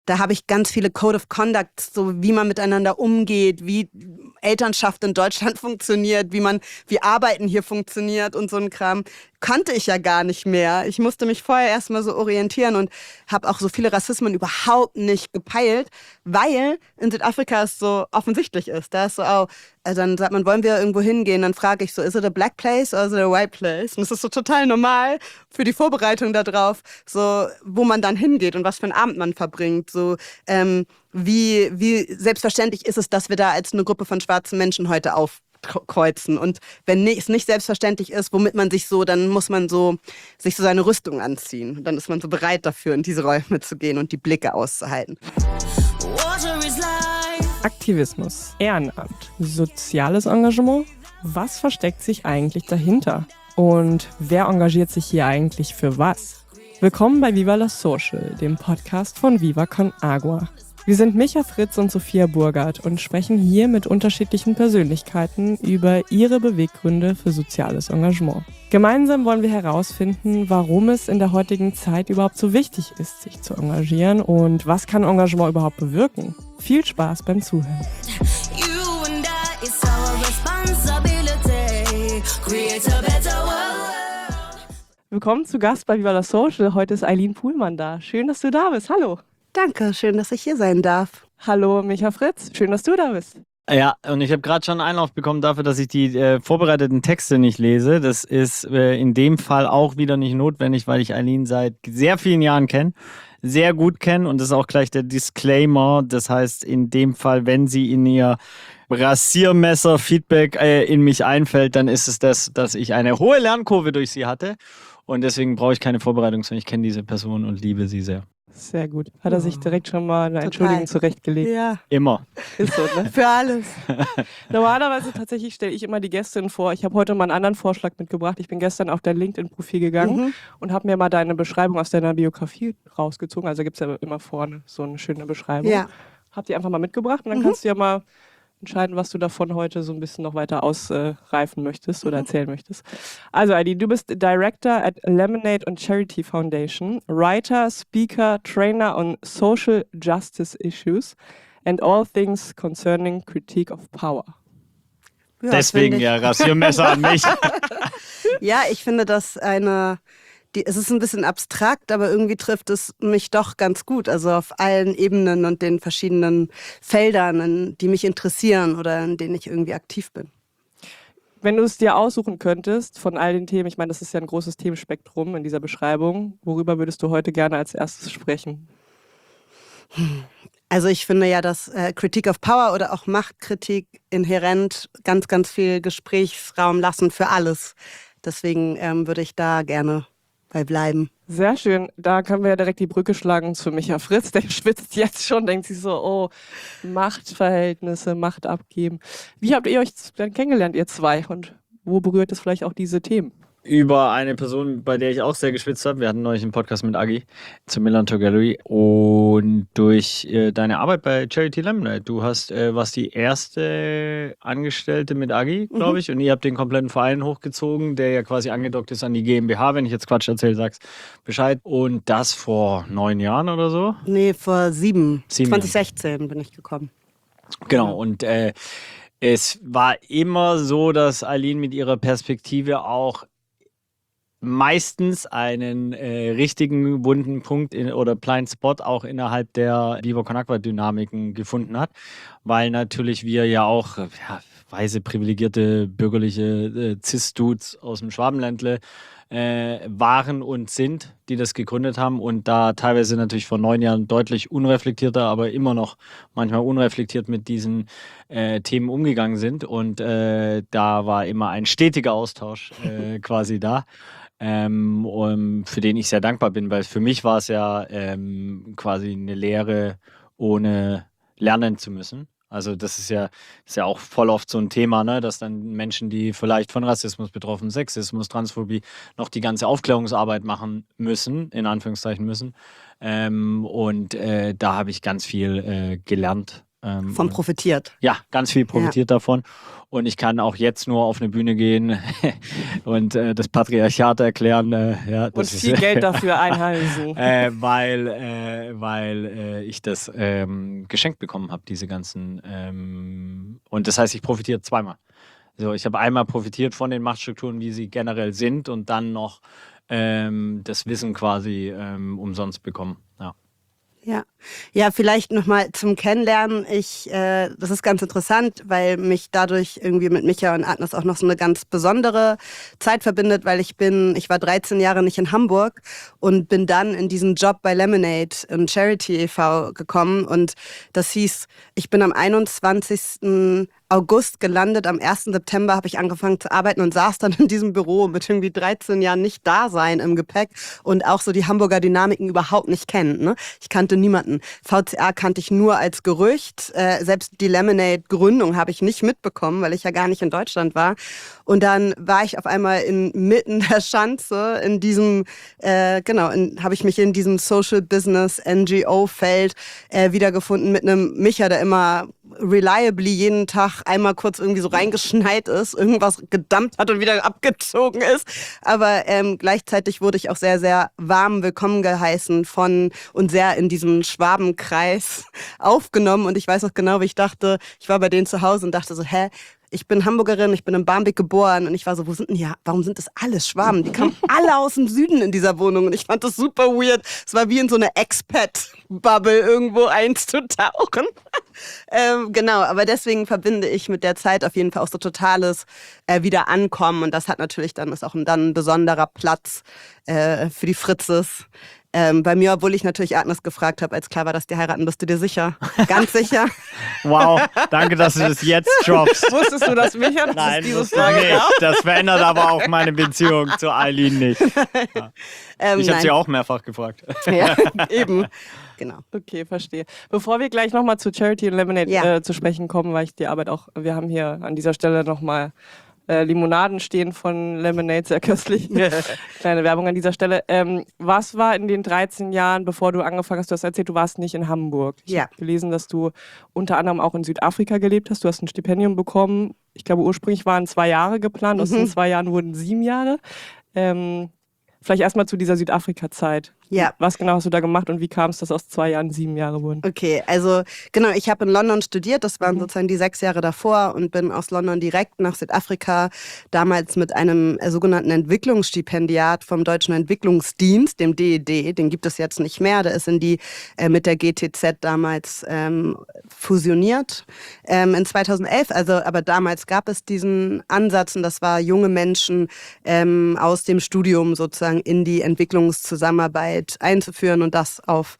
Da habe ich ganz viele Code of Conduct, so wie man miteinander umgeht, wie Elternschaft in Deutschland funktioniert, wie Arbeiten hier funktioniert und so ein Kram. Kannte ich ja gar nicht mehr. Ich musste mich vorher erstmal so orientieren und habe auch so viele Rassismen überhaupt nicht gepeilt, weil in Südafrika es so offensichtlich ist. Da ist so, also dann sagt man, wollen wir irgendwo hingehen? Dann frage ich so, is it a black place or is it a white place? Und das ist so total normal für die Vorbereitung darauf, so wo man dann hingeht und was für einen Abend man verbringt. So wie selbstverständlich ist es, dass wir da als eine Gruppe von schwarzen Menschen heute aufkreuzen. Und wenn es nicht selbstverständlich ist, womit man sich so, dann muss man sich so seine Rüstung anziehen. Und dann ist man so bereit dafür, in diese Räume zu gehen und die Blicke auszuhalten. Aktivismus, Ehrenamt, soziales Engagement. Was versteckt sich eigentlich dahinter? Und wer engagiert sich hier eigentlich für was? Willkommen bei Viva la Social, dem Podcast von Viva con Agua. Wir sind Micha Fritz und Sophia Burgert und sprechen hier mit unterschiedlichen Persönlichkeiten über ihre Beweggründe für soziales Engagement. Gemeinsam wollen wir herausfinden, warum es in der heutigen Zeit überhaupt so wichtig ist, sich zu engagieren und was kann Engagement überhaupt bewirken. Viel Spaß beim Zuhören. Willkommen zu Gast bei Viva la Social. Heute ist Eileen Puhlmann da. Schön, dass du da bist. Hallo. Danke, schön, dass ich hier sein darf. Hallo, Micha Fritz. Schön, dass du da bist. Ja, und ich habe gerade schon einen Einlauf bekommen dafür, dass ich die vorbereiteten Texte nicht lese. Das ist in dem Fall auch wieder nicht notwendig, weil ich Eileen seit sehr vielen Jahren kenne, sehr gut kenne. Und das ist auch gleich der Disclaimer. Das heißt, in dem Fall, wenn sie in ihr Rasiermesser-Feedback in mich einfällt, dann ist es das, dass ich eine hohe Lernkurve durch sie hatte. Und deswegen brauche ich keine Vorbereitung, sondern ich kenne diese Person und liebe sie sehr. Sehr gut. Hat er sich direkt schon mal eine Entschuldigung zurechtgelegt? Ja. Immer. Ist so, ne? Für alles. Normalerweise tatsächlich stelle ich immer die Gästin vor. Ich habe heute mal einen anderen Vorschlag mitgebracht. Ich bin gestern auf dein LinkedIn-Profil gegangen und habe mir mal deine Beschreibung aus deiner Biografie rausgezogen. Also gibt es ja immer vorne so eine schöne Beschreibung. Ja. Hab die einfach mal mitgebracht und dann kannst du ja mal entscheiden, was du davon heute so ein bisschen noch weiter ausreifen möchtest oder erzählen möchtest. Also Heidi, du bist Director at Lemonade and Charity Foundation, Writer, Speaker, Trainer on Social Justice Issues and all things concerning critique of power. Ja, deswegen ja Rasiermesser an mich. Ja, ich finde das es ist ein bisschen abstrakt, aber irgendwie trifft es mich doch ganz gut. Also auf allen Ebenen und den verschiedenen Feldern, die mich interessieren oder in denen ich irgendwie aktiv bin. Wenn du es dir aussuchen könntest von all den Themen, ich meine, das ist ja ein großes Themenspektrum in dieser Beschreibung, worüber würdest du heute gerne als erstes sprechen? Also ich finde ja, dass Critique of Power oder auch Machtkritik inhärent ganz, ganz viel Gesprächsraum lassen für alles. Deswegen würde ich da gerne bei bleiben. Sehr schön. Da können wir ja direkt die Brücke schlagen zu Micha Fritz. Der schwitzt jetzt schon, denkt sich so, oh, Machtverhältnisse, Macht abgeben. Wie habt ihr euch denn kennengelernt, ihr zwei? Und wo berührt es vielleicht auch diese Themen? Über eine Person, bei der ich auch sehr geschwitzt habe. Wir hatten neulich einen Podcast mit Agi zur Millantor Gallery und durch deine Arbeit bei Charity Lemonade. Du hast warst die erste Angestellte mit Agi, glaube ich, und ihr habt den kompletten Verein hochgezogen, der ja quasi angedockt ist an die GmbH. Wenn ich jetzt Quatsch erzähle, sagst Bescheid. Und das vor 9 Jahren oder so? Nee, vor 7. 7 2016 bin ich gekommen. Genau, und es war immer so, dass Eileen mit ihrer Perspektive auch meistens einen richtigen wunden Punkt oder Blind Spot auch innerhalb der Viva con Agua Dynamiken gefunden hat, weil natürlich wir ja auch weiße, privilegierte, bürgerliche Cis-Dudes aus dem Schwabenländle waren und sind, die das gegründet haben und da teilweise natürlich vor 9 Jahren deutlich unreflektierter, aber immer noch manchmal unreflektiert mit diesen Themen umgegangen sind und da war immer ein stetiger Austausch quasi da. Für den ich sehr dankbar bin, weil für mich war es ja quasi eine Lehre, ohne lernen zu müssen. Also das ist ja auch voll oft so ein Thema, ne, dass dann Menschen, die vielleicht von Rassismus betroffen, Sexismus, Transphobie, noch die ganze Aufklärungsarbeit machen müssen, in Anführungszeichen müssen. Da habe ich ganz viel gelernt Von profitiert. Ja, ganz viel profitiert davon. Und ich kann auch jetzt nur auf eine Bühne gehen und das Patriarchat erklären. Und viel Geld dafür einheimsen. Weil ich das geschenkt bekommen habe, diese ganzen. Und das heißt, ich profitiere zweimal. Also ich habe einmal profitiert von den Machtstrukturen, wie sie generell sind, und dann noch das Wissen quasi umsonst bekommen. Ja, vielleicht nochmal zum Kennenlernen. Das ist ganz interessant, weil mich dadurch irgendwie mit Micha und Agnes auch noch so eine ganz besondere Zeit verbindet, weil ich war 13 Jahre nicht in Hamburg und bin dann in diesen Job bei Lemonade und Charity e.V. gekommen, und das hieß, ich bin am 21. August gelandet, am 1. September habe ich angefangen zu arbeiten und saß dann in diesem Büro mit irgendwie 13 Jahren nicht da sein im Gepäck und auch so die Hamburger Dynamiken überhaupt nicht kennen. Ne? Ich kannte niemanden. VCA kannte ich nur als Gerücht. Selbst die Lemonade-Gründung habe ich nicht mitbekommen, weil ich ja gar nicht in Deutschland war. Und dann war ich auf einmal inmitten der Schanze in diesem, habe ich mich in diesem Social Business NGO-Feld wiedergefunden mit einem Micha, der immer reliably jeden Tag einmal kurz irgendwie so reingeschneit ist, irgendwas gedumpt hat und wieder abgezogen ist. Aber gleichzeitig wurde ich auch sehr, sehr warm willkommen geheißen und sehr in diesem Schwabenkreis aufgenommen. Und ich weiß auch genau, wie ich dachte, ich war bei denen zu Hause und dachte so, ich bin Hamburgerin, ich bin in Barmbek geboren, und ich war so, warum sind das alles Schwaben? Die kamen alle aus dem Süden in dieser Wohnung, und ich fand das super weird. Es war wie in so eine Expat-Bubble irgendwo einzutauchen. Genau, aber deswegen verbinde ich mit der Zeit auf jeden Fall auch so totales Wiederankommen, und das hat natürlich ist auch dann ein besonderer Platz für die Fritzes. Bei mir, obwohl ich natürlich Agnes gefragt habe, als klar war, dass die heiraten, bist du dir sicher? Ganz sicher? Wow, danke, dass du das jetzt droppst. Wusstest du, dass Micha Nein, dieses wusste ich nicht. Das verändert aber auch meine Beziehung zu Eileen nicht. Ja. Ich habe sie auch mehrfach gefragt. Ja, eben. Genau. Okay, verstehe. Bevor wir gleich nochmal zu Charity und Lemonade zu sprechen kommen, weil ich die Arbeit auch, wir haben hier an dieser Stelle nochmal Limonaden stehen von Lemonade, sehr köstlich. Kleine Werbung an dieser Stelle. Was war in den 13 Jahren, bevor du angefangen hast, du hast erzählt, du warst nicht in Hamburg. Ich habe gelesen, dass du unter anderem auch in Südafrika gelebt hast. Du hast ein Stipendium bekommen. Ich glaube, ursprünglich waren 2 Jahre geplant. Aus den 2 Jahren wurden 7 Jahre. Vielleicht erstmal zu dieser Südafrika-Zeit. Ja. Was genau hast du da gemacht und wie kam es, dass aus 2 Jahren 7 Jahre wurden? Okay, also genau, ich habe in London studiert, das waren sozusagen die 6 Jahre davor, und bin aus London direkt nach Südafrika, damals mit einem sogenannten Entwicklungsstipendiat vom Deutschen Entwicklungsdienst, dem DED, den gibt es jetzt nicht mehr, der ist mit der GTZ damals fusioniert in 2011, aber damals gab es diesen Ansatz, und das war junge Menschen aus dem Studium sozusagen in die Entwicklungszusammenarbeit einzuführen und das auf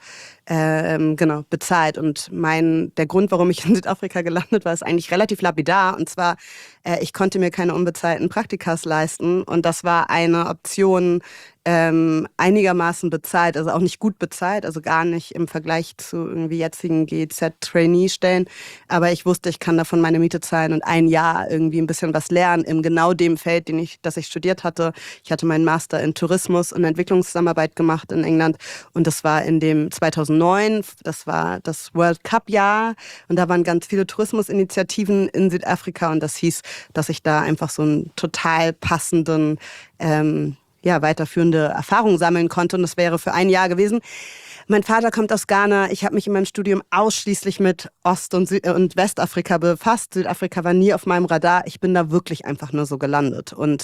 bezahlt. Und der Grund, warum ich in Südafrika gelandet war, ist eigentlich relativ lapidar. Und zwar, ich konnte mir keine unbezahlten Praktikas leisten, und das war eine Option, einigermaßen bezahlt, also auch nicht gut bezahlt, also gar nicht im Vergleich zu irgendwie jetzigen GEZ-Trainee-Stellen. Aber ich wusste, ich kann davon meine Miete zahlen und ein Jahr irgendwie ein bisschen was lernen in genau dem Feld, das ich studiert hatte. Ich hatte meinen Master in Tourismus und Entwicklungszusammenarbeit gemacht in England, und das war in dem 2009, das war das World Cup-Jahr, und da waren ganz viele Tourismusinitiativen in Südafrika, und das hieß, dass ich da einfach so einen total passenden weiterführende Erfahrung sammeln konnte, und das wäre für ein Jahr gewesen. Mein Vater kommt aus Ghana. Ich habe mich in meinem Studium ausschließlich mit Ost- und Westafrika befasst. Südafrika war nie auf meinem Radar. Ich bin da wirklich einfach nur so gelandet. Und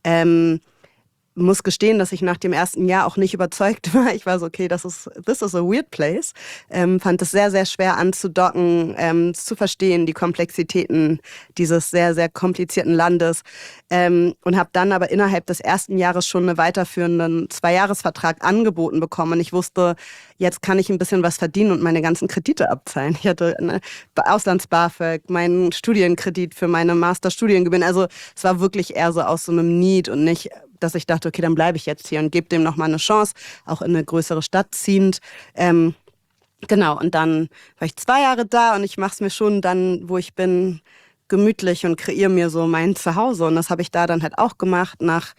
muss gestehen, dass ich nach dem ersten Jahr auch nicht überzeugt war. Ich war so, okay, this is a weird place. Fand es sehr, sehr schwer anzudocken, zu verstehen, die Komplexitäten dieses sehr, sehr komplizierten Landes. Und habe dann aber innerhalb des ersten Jahres schon einen weiterführenden 2-Jahres-Vertrag angeboten bekommen. Und ich wusste, jetzt kann ich ein bisschen was verdienen und meine ganzen Kredite abzahlen. Ich hatte eine Auslands-BAföG, meinen Studienkredit für meine Masterstudiengebühren. Also es war wirklich eher so aus so einem Need und nicht, dass ich dachte, okay, dann bleibe ich jetzt hier und gebe dem nochmal eine Chance, auch in eine größere Stadt ziehend. Genau, und dann war ich 2 Jahre da, und ich mache es mir schon dann, wo ich bin, gemütlich und kreiere mir so mein Zuhause. Und das habe ich da dann halt auch gemacht. Nach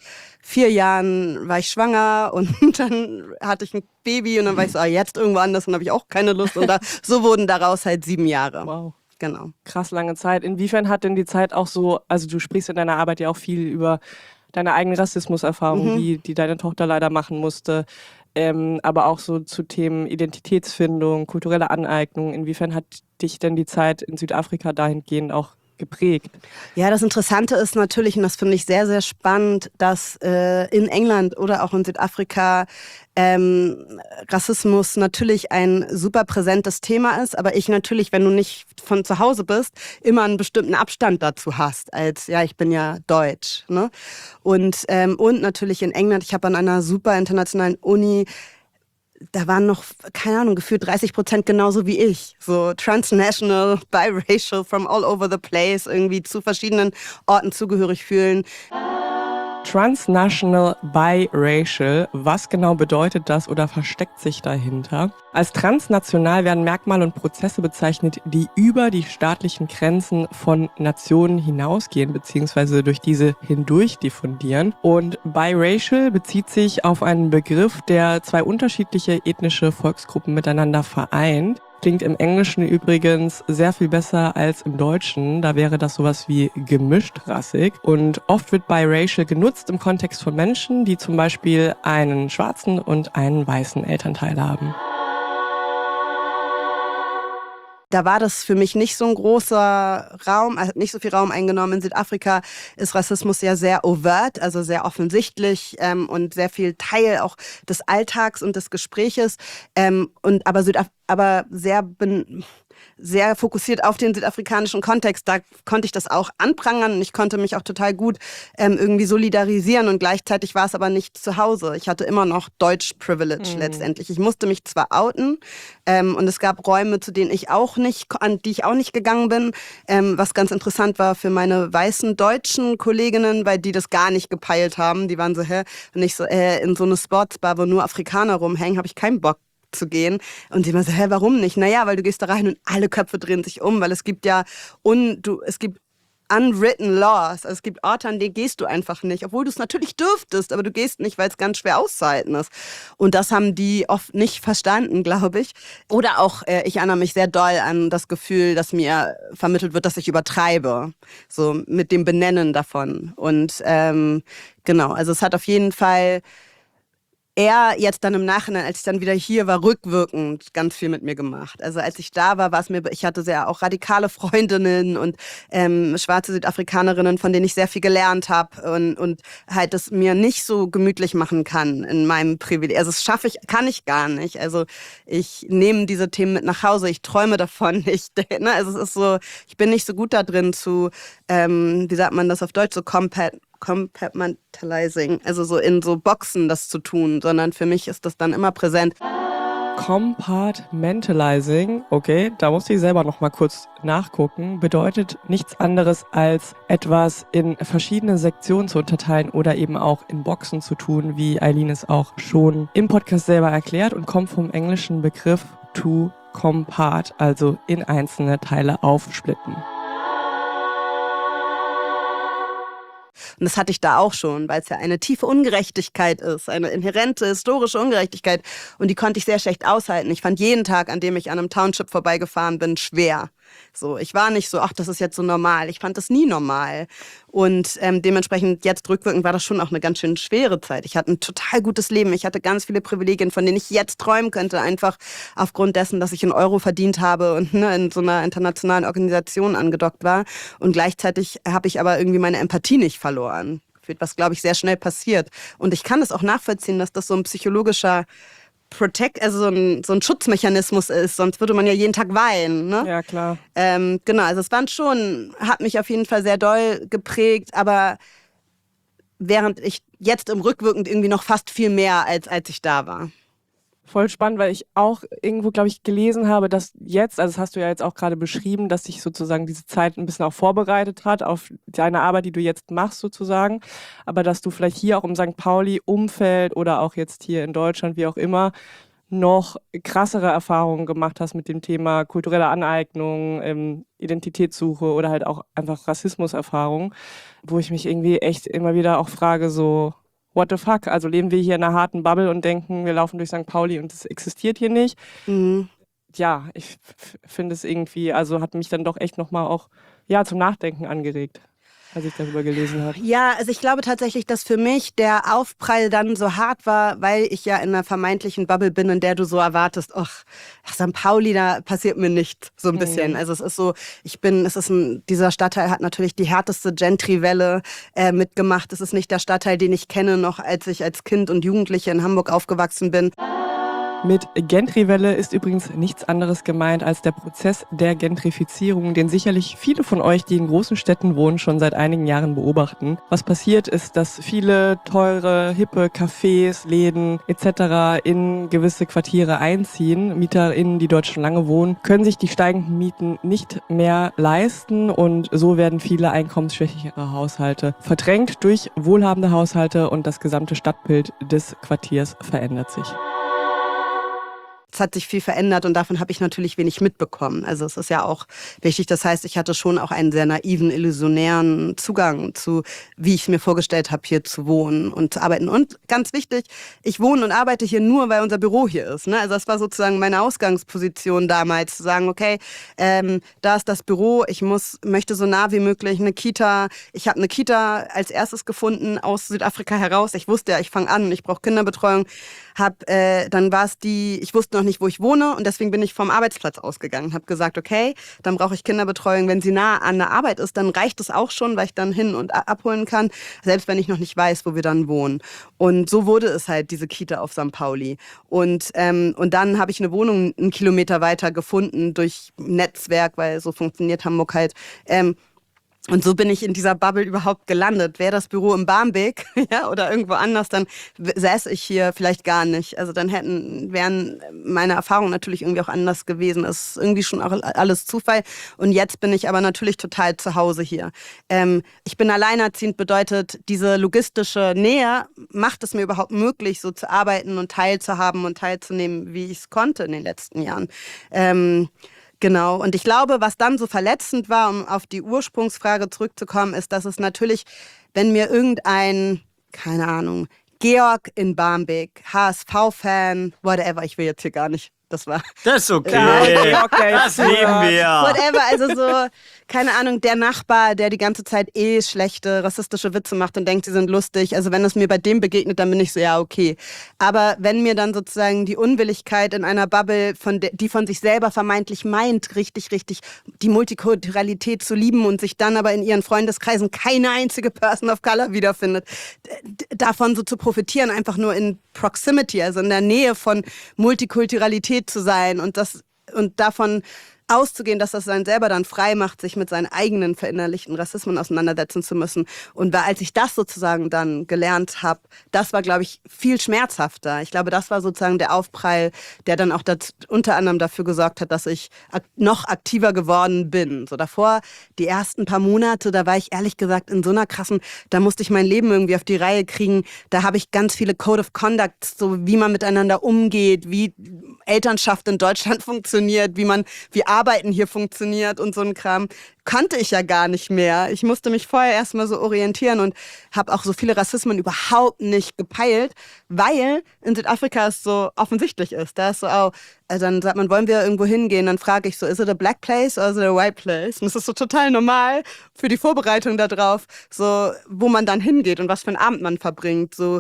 4 Jahren war ich schwanger und dann hatte ich ein Baby und dann war ich so, jetzt irgendwo anders und habe ich auch keine Lust. Und so wurden daraus halt 7 Jahre. Wow. Genau. Krass lange Zeit. Inwiefern hat denn die Zeit auch so, also du sprichst in deiner Arbeit ja auch viel über deine eigene Rassismuserfahrung, die deine Tochter leider machen musste, aber auch so zu Themen Identitätsfindung, kulturelle Aneignung. Inwiefern hat dich denn die Zeit in Südafrika dahingehend auch geprägt? Ja, das Interessante ist natürlich, und das finde ich sehr, sehr spannend, dass in England oder auch in Südafrika Rassismus natürlich ein super präsentes Thema ist, aber ich natürlich, wenn du nicht von zu Hause bist, immer einen bestimmten Abstand dazu hast, als, ja, ich bin ja deutsch. Ne? Und natürlich in England, ich habe an einer super internationalen Uni, da waren noch, keine Ahnung, gefühlt 30% genauso wie ich. So transnational, biracial, from all over the place, irgendwie zu verschiedenen Orten zugehörig fühlen. Transnational Biracial, was genau bedeutet das oder versteckt sich dahinter? Als transnational werden Merkmale und Prozesse bezeichnet, die über die staatlichen Grenzen von Nationen hinausgehen bzw. durch diese hindurch diffundieren. Und biracial bezieht sich auf einen Begriff, der zwei unterschiedliche ethnische Volksgruppen miteinander vereint. Klingt im Englischen übrigens sehr viel besser als im Deutschen. Da wäre das sowas wie gemischtrassig. Und oft wird biracial genutzt im Kontext von Menschen, die zum Beispiel einen schwarzen und einen weißen Elternteil haben. Da war das für mich nicht so ein großer Raum, also nicht so viel Raum eingenommen. In Südafrika ist Rassismus ja sehr overt, also sehr offensichtlich und sehr viel Teil auch des Alltags und des Gespräches. Aber sehr fokussiert auf den südafrikanischen Kontext. Da konnte ich das auch anprangern und ich konnte mich auch total gut irgendwie solidarisieren und gleichzeitig war es aber nicht zu Hause. Ich hatte immer noch Deutsch-Privilege letztendlich. Ich musste mich zwar outen und es gab Räume, an die ich auch nicht gegangen bin, was ganz interessant war für meine weißen deutschen Kolleginnen, weil die das gar nicht gepeilt haben. Die waren so, und ich so, in so eine Sportsbar, wo nur Afrikaner rumhängen, habe ich keinen Bock zu gehen. Und sie immer so, warum nicht? Naja, weil du gehst da rein und alle Köpfe drehen sich um, weil es gibt ja unwritten laws. Also es gibt Orte, an denen gehst du einfach nicht, obwohl du es natürlich dürftest, aber du gehst nicht, weil es ganz schwer auszuhalten ist. Und das haben die oft nicht verstanden, glaube ich. Oder auch, ich erinnere mich sehr doll an das Gefühl, dass mir vermittelt wird, dass ich übertreibe. So mit dem Benennen davon. Und genau, also es hat auf jeden Fall jetzt dann im Nachhinein, als ich dann wieder hier war, rückwirkend ganz viel mit mir gemacht. Also als ich da war, ich hatte sehr auch radikale Freundinnen und schwarze Südafrikanerinnen, von denen ich sehr viel gelernt habe und halt es mir nicht so gemütlich machen kann in meinem Privileg. Also kann ich gar nicht. Also ich nehme diese Themen mit nach Hause, ich träume davon. Also es ist so, ich bin nicht so gut da drin zu, wie sagt man das auf Deutsch, so compartmentalizing, also so in so Boxen das zu tun, sondern für mich ist das dann immer präsent. Compartmentalizing, okay, da musste ich selber noch mal kurz nachgucken, bedeutet nichts anderes als etwas in verschiedene Sektionen zu unterteilen oder eben auch in Boxen zu tun, wie Eileen es auch schon im Podcast selber erklärt und kommt vom englischen Begriff to compart, also in einzelne Teile aufsplitten. Und das hatte ich da auch schon, weil es ja eine tiefe Ungerechtigkeit ist, eine inhärente historische Ungerechtigkeit. Und die konnte ich sehr schlecht aushalten. Ich fand jeden Tag, an dem ich an einem Township vorbeigefahren bin, schwer. So, ich war nicht so, ach, das ist jetzt so normal. Ich fand das nie normal. Und dementsprechend jetzt rückwirkend war das schon auch eine ganz schön schwere Zeit. Ich hatte ein total gutes Leben. Ich hatte ganz viele Privilegien, von denen ich jetzt träumen könnte, einfach aufgrund dessen, dass ich einen Euro verdient habe und in so einer internationalen Organisation angedockt war. Und gleichzeitig habe ich aber irgendwie meine Empathie nicht verloren. Was, glaube ich, sehr schnell passiert. Und ich kann das auch nachvollziehen, dass das so ein psychologischer also so ein Schutzmechanismus ist, sonst würde man ja jeden Tag weinen. Ne? Ja, klar. Genau, also es hat mich auf jeden Fall sehr doll geprägt, aber während ich jetzt im Rückwirkend irgendwie noch fast viel mehr, als ich da war. Voll spannend, weil ich auch irgendwo, glaube ich, gelesen habe, dass jetzt, also das hast du ja jetzt auch gerade beschrieben, dass sich sozusagen diese Zeit ein bisschen auch vorbereitet hat auf deine Arbeit, die du jetzt machst sozusagen, aber dass du vielleicht hier auch im St. Pauli-Umfeld oder auch jetzt hier in Deutschland, wie auch immer, noch krassere Erfahrungen gemacht hast mit dem Thema kulturelle Aneignung, Identitätssuche oder halt auch einfach Rassismuserfahrung, wo ich mich irgendwie echt immer wieder auch frage, so, what the fuck? Also leben wir hier in einer harten Bubble und denken, wir laufen durch St. Pauli und es existiert hier nicht. Ja, ich finde es irgendwie, also hat mich dann doch echt nochmal auch zum Nachdenken angeregt, als ich darüber gelesen habe. Ja, also ich glaube tatsächlich, dass für mich der Aufprall dann so hart war, weil ich ja in einer vermeintlichen Bubble bin, in der du so erwartest, ach, St. Pauli, da passiert mir nichts, so ein bisschen. Also es ist so, dieser Stadtteil hat natürlich die härteste Gentry-Welle mitgemacht. Es ist nicht der Stadtteil, den ich kenne, noch als ich als Kind und Jugendliche in Hamburg aufgewachsen bin. Mit Gentrywelle ist übrigens nichts anderes gemeint als der Prozess der Gentrifizierung, den sicherlich viele von euch, die in großen Städten wohnen, schon seit einigen Jahren beobachten. Was passiert ist, dass viele teure, hippe Cafés, Läden etc. in gewisse Quartiere einziehen. MieterInnen, die dort schon lange wohnen, können sich die steigenden Mieten nicht mehr leisten und so werden viele einkommensschwächere Haushalte verdrängt durch wohlhabende Haushalte und das gesamte Stadtbild des Quartiers verändert sich. Es hat sich viel verändert und davon habe ich natürlich wenig mitbekommen. Also es ist ja auch wichtig. Das heißt, ich hatte schon auch einen sehr naiven, illusionären Zugang zu, wie ich es mir vorgestellt habe, hier zu wohnen und zu arbeiten. Und ganz wichtig, ich wohne und arbeite hier nur, weil unser Büro hier ist. Ne? Also das war sozusagen meine Ausgangsposition damals, zu sagen, okay, da ist das Büro, ich möchte so nah wie möglich eine Kita. Ich habe eine Kita als erstes gefunden aus Südafrika heraus. Ich wusste ja, ich fange an, ich brauche Kinderbetreuung. Dann war es ich wusste noch nicht, wo ich wohne und deswegen bin ich vom Arbeitsplatz ausgegangen. Habe gesagt, okay, dann brauche ich Kinderbetreuung. Wenn sie nah an der Arbeit ist, dann reicht es auch schon, weil ich dann hin und abholen kann, selbst wenn ich noch nicht weiß, wo wir dann wohnen. Und so wurde es halt, diese Kita auf St. Pauli. Und dann habe ich eine Wohnung 1 Kilometer weiter gefunden durch Netzwerk, weil so funktioniert Hamburg halt. Und so bin ich in dieser Bubble überhaupt gelandet. Wäre das Büro in Barmbek oder irgendwo anders, dann säße ich hier vielleicht gar nicht. Also dann wären meine Erfahrungen natürlich irgendwie auch anders gewesen. Es ist irgendwie schon auch alles Zufall. Und jetzt bin ich aber natürlich total zu Hause hier. Ich bin alleinerziehend, bedeutet, diese logistische Nähe macht es mir überhaupt möglich, so zu arbeiten und teilzuhaben und teilzunehmen, wie ich es konnte in den letzten Jahren. Genau, und ich glaube, was dann so verletzend war, um auf die Ursprungsfrage zurückzukommen, ist, dass es natürlich, wenn mir irgendein, keine Ahnung, Georg in Barmbek, HSV-Fan, whatever, ich will jetzt hier gar nicht, das ist okay. Ja, okay, das lieben wir. Whatever, also so, keine Ahnung, der Nachbar, der die ganze Zeit schlechte, rassistische Witze macht und denkt, sie sind lustig. Also wenn es mir bei dem begegnet, dann bin ich so, ja, okay. Aber wenn mir dann sozusagen die Unwilligkeit in einer Bubble, die von sich selber vermeintlich meint, richtig die Multikulturalität zu lieben und sich dann aber in ihren Freundeskreisen keine einzige Person of Color wiederfindet, davon so zu profitieren, einfach nur in Proximity, also in der Nähe von Multikulturalität zu sein und davon auszugehen, dass das einen selber dann frei macht, sich mit seinen eigenen verinnerlichten Rassismen auseinandersetzen zu müssen. Und als ich das sozusagen dann gelernt habe, das war, glaube ich, viel schmerzhafter. Ich glaube, das war sozusagen der Aufprall, der dann auch unter anderem dafür gesorgt hat, dass ich noch aktiver geworden bin. So davor, die ersten paar Monate, da war ich ehrlich gesagt in so einer da musste ich mein Leben irgendwie auf die Reihe kriegen. Da habe ich ganz viele Code of Conduct, so wie man miteinander umgeht, wie Elternschaft in Deutschland funktioniert, wie Arbeiten hier funktioniert und so ein Kram, kannte ich ja gar nicht mehr. Ich musste mich vorher erstmal so orientieren und habe auch so viele Rassismen überhaupt nicht gepeilt, weil in Südafrika es so offensichtlich ist. Da ist so, also dann sagt man, wollen wir irgendwo hingehen? Dann frage ich so, is it a black place or is it a white place? Und das ist so total normal für die Vorbereitung da drauf, so wo man dann hingeht und was für einen Abend man verbringt. So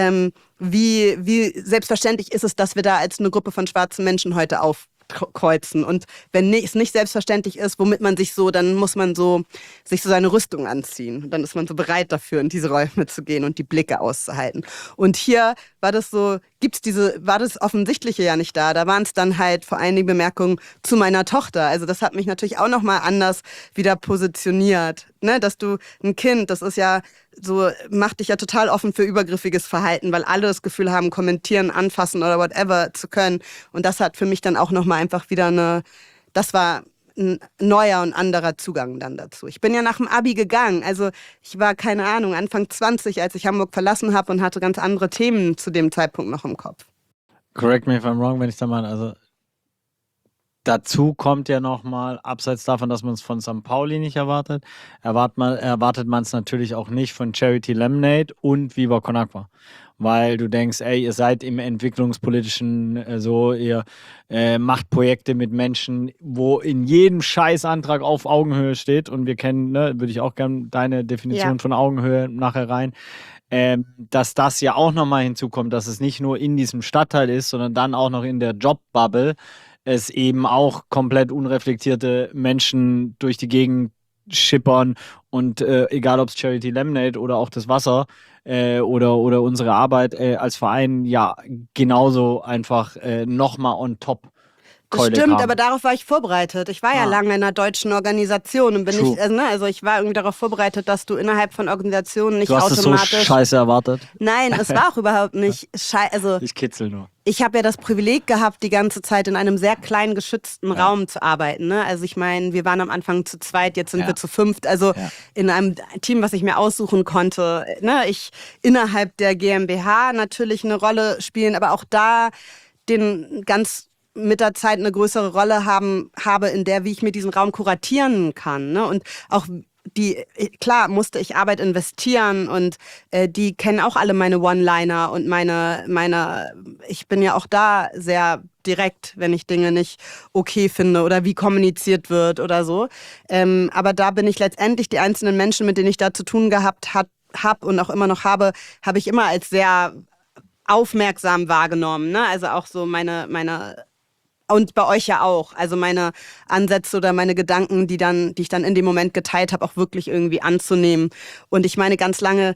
wie selbstverständlich ist es, dass wir da als eine Gruppe von schwarzen Menschen heute aufkreuzen. Und wenn es nicht selbstverständlich ist, womit man dann muss man sich so seine Rüstung anziehen. Und dann ist man so bereit dafür, in diese Räume zu gehen und die Blicke auszuhalten. Und hier war das so, war das Offensichtliche ja nicht da. Da waren es dann halt vor allen Dingen Bemerkungen zu meiner Tochter. Also das hat mich natürlich auch nochmal anders wieder positioniert. Ne? Dass du ein Kind, das ist ja so, macht dich ja total offen für übergriffiges Verhalten, weil alle das Gefühl haben, kommentieren, anfassen oder whatever zu können. Und das hat für mich dann auch nochmal einfach wieder das war ein neuer und anderer Zugang dann dazu. Ich bin ja nach dem Abi gegangen, also ich war, keine Ahnung, Anfang 20, als ich Hamburg verlassen habe und hatte ganz andere Themen zu dem Zeitpunkt noch im Kopf. Correct me if I'm wrong, wenn ich da mal, also Dazu kommt ja nochmal, abseits davon, dass man es von St. Pauli nicht erwartet, erwartet man es natürlich auch nicht von Charity Lemonade und Viva Con Agua. Weil du denkst, ey, ihr seid im entwicklungspolitischen ihr macht Projekte mit Menschen, wo in jedem Scheißantrag auf Augenhöhe steht. Und wir kennen, ne, würde ich auch gerne deine Definition von Augenhöhe nachher rein. Dass das ja auch nochmal hinzukommt, dass es nicht nur in diesem Stadtteil ist, sondern dann auch noch in der Jobbubble es eben auch komplett unreflektierte Menschen durch die Gegend schippern und egal ob es Charity Lemonade oder auch das Wasser oder unsere Arbeit als Verein ja genauso einfach nochmal on top. Das stimmt, aber darauf war ich vorbereitet. Ich war ja lange in einer deutschen Organisation und also ich war irgendwie darauf vorbereitet, dass du innerhalb von Organisationen nicht automatisch... Du hast es so scheiße erwartet? Nein, es war auch überhaupt nicht also ich kitzel nur. Ich habe ja das Privileg gehabt, die ganze Zeit in einem sehr kleinen, geschützten Raum zu arbeiten. Ne? Also ich meine, wir waren am Anfang zu zweit, jetzt sind wir zu fünft. Also in einem Team, was ich mir aussuchen konnte. Ne? Ich innerhalb der GmbH natürlich eine Rolle spielen, aber auch da mit der Zeit eine größere Rolle habe, in der, wie ich mir diesen Raum kuratieren kann. Ne? Und auch klar musste ich Arbeit investieren und die kennen auch alle meine One-Liner und ich bin ja auch da sehr direkt, wenn ich Dinge nicht okay finde oder wie kommuniziert wird oder so. Aber da bin ich letztendlich die einzelnen Menschen, mit denen ich da zu tun gehabt habe und auch immer noch habe ich immer als sehr aufmerksam wahrgenommen. Ne? Also auch so meine und bei euch ja auch. Also meine Ansätze oder meine Gedanken, die ich dann in dem Moment geteilt habe, auch wirklich irgendwie anzunehmen. Und ich meine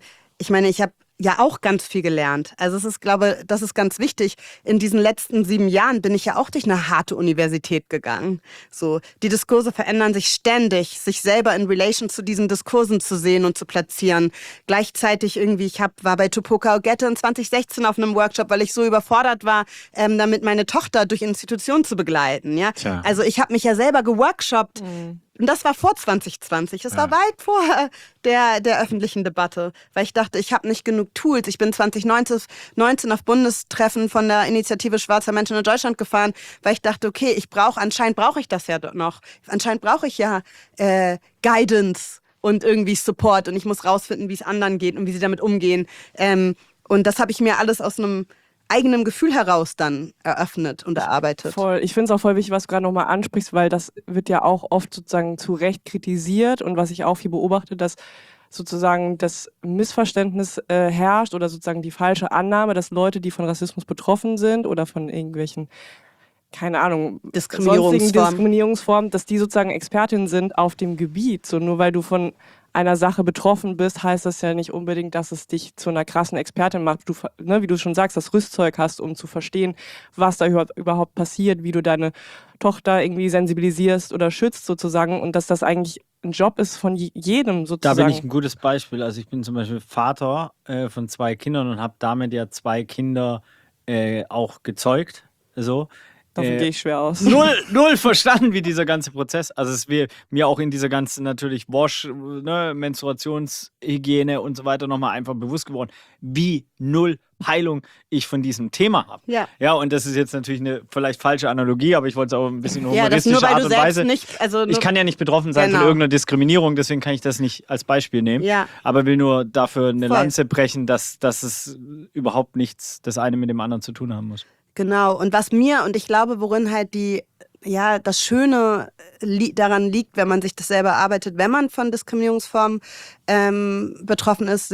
ich habe ja auch ganz viel gelernt. Also das ist ganz wichtig. In diesen letzten 7 Jahren bin ich ja auch durch eine harte Universität gegangen. So, die Diskurse verändern sich ständig, sich selber in Relation zu diesen Diskursen zu sehen und zu platzieren. Gleichzeitig irgendwie, war bei Tupoka Ogette in 2016 auf einem Workshop, weil ich so überfordert war, damit meine Tochter durch Institutionen zu begleiten. Ja? Also ich habe mich ja selber geworkshoppt. Und das war vor 2020. Das war weit vor der öffentlichen Debatte. Weil ich dachte, ich habe nicht genug Tools. Ich bin 2019 auf Bundestreffen von der Initiative Schwarzer Menschen in Deutschland gefahren, weil ich dachte, okay, anscheinend brauche ich das ja noch. Anscheinend brauche ich ja Guidance und irgendwie Support. Und ich muss rausfinden, wie es anderen geht und wie sie damit umgehen. Und das habe ich mir alles aus einem eigenem Gefühl heraus dann eröffnet und erarbeitet. Voll. Ich finde es auch voll wichtig, was du gerade nochmal ansprichst, weil das wird ja auch oft sozusagen zu Recht kritisiert und was ich auch hier beobachte, dass sozusagen das Missverständnis herrscht oder sozusagen die falsche Annahme, dass Leute, die von Rassismus betroffen sind oder von irgendwelchen, keine Ahnung, sonstigen Diskriminierungsformen, dass die sozusagen Expertinnen sind auf dem Gebiet. So nur weil du von einer Sache betroffen bist, heißt das ja nicht unbedingt, dass es dich zu einer krassen Expertin macht. Du, wie du schon sagst, das Rüstzeug hast, um zu verstehen, was da überhaupt passiert, wie du deine Tochter irgendwie sensibilisierst oder schützt sozusagen und dass das eigentlich ein Job ist von jedem sozusagen. Da bin ich ein gutes Beispiel. Also ich bin zum Beispiel Vater von 2 Kindern und habe damit ja 2 Kinder auch gezeugt. So. Davon gehe ich schwer aus. Null verstanden, wie dieser ganze Prozess. Also es wäre mir auch in dieser ganzen natürlich Menstruationshygiene und so weiter nochmal einfach bewusst geworden, wie null Peilung ich von diesem Thema habe. Ja, und das ist jetzt natürlich eine vielleicht falsche Analogie, aber ich wollte es auch ein bisschen humoristische Art und Weise. Ich kann ja nicht betroffen sein von irgendeiner Diskriminierung, deswegen kann ich das nicht als Beispiel nehmen. Ja. Aber will nur dafür eine Lanze brechen, dass es überhaupt nichts das eine mit dem anderen zu tun haben muss. Genau, und ich glaube, worin halt das Schöne daran liegt, wenn man sich das selber erarbeitet, wenn man von Diskriminierungsformen betroffen ist,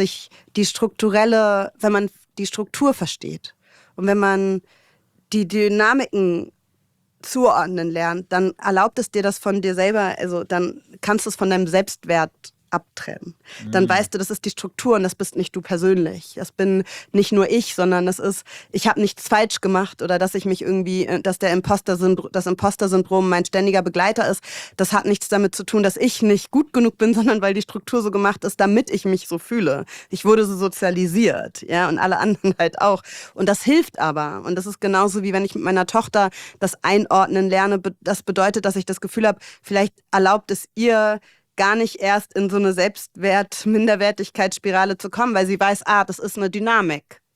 wenn man die Struktur versteht und wenn man die Dynamiken zuordnen lernt, dann erlaubt es dir das von dir selber, also dann kannst du es von deinem Selbstwert abtrennen. Dann weißt du, das ist die Struktur und das bist nicht du persönlich. Das bin nicht nur ich, sondern ich habe nichts falsch gemacht oder dass ich mich irgendwie, dass das Imposter-Syndrom mein ständiger Begleiter ist. Das hat nichts damit zu tun, dass ich nicht gut genug bin, sondern weil die Struktur so gemacht ist, damit ich mich so fühle. Ich wurde so sozialisiert, ja, und alle anderen halt auch. Und das hilft aber. Und das ist genauso wie wenn ich mit meiner Tochter das Einordnen lerne. Das bedeutet, dass ich das Gefühl habe, vielleicht erlaubt es ihr, gar nicht erst in so eine Minderwertigkeitsspirale zu kommen, weil sie weiß, das ist eine Dynamik.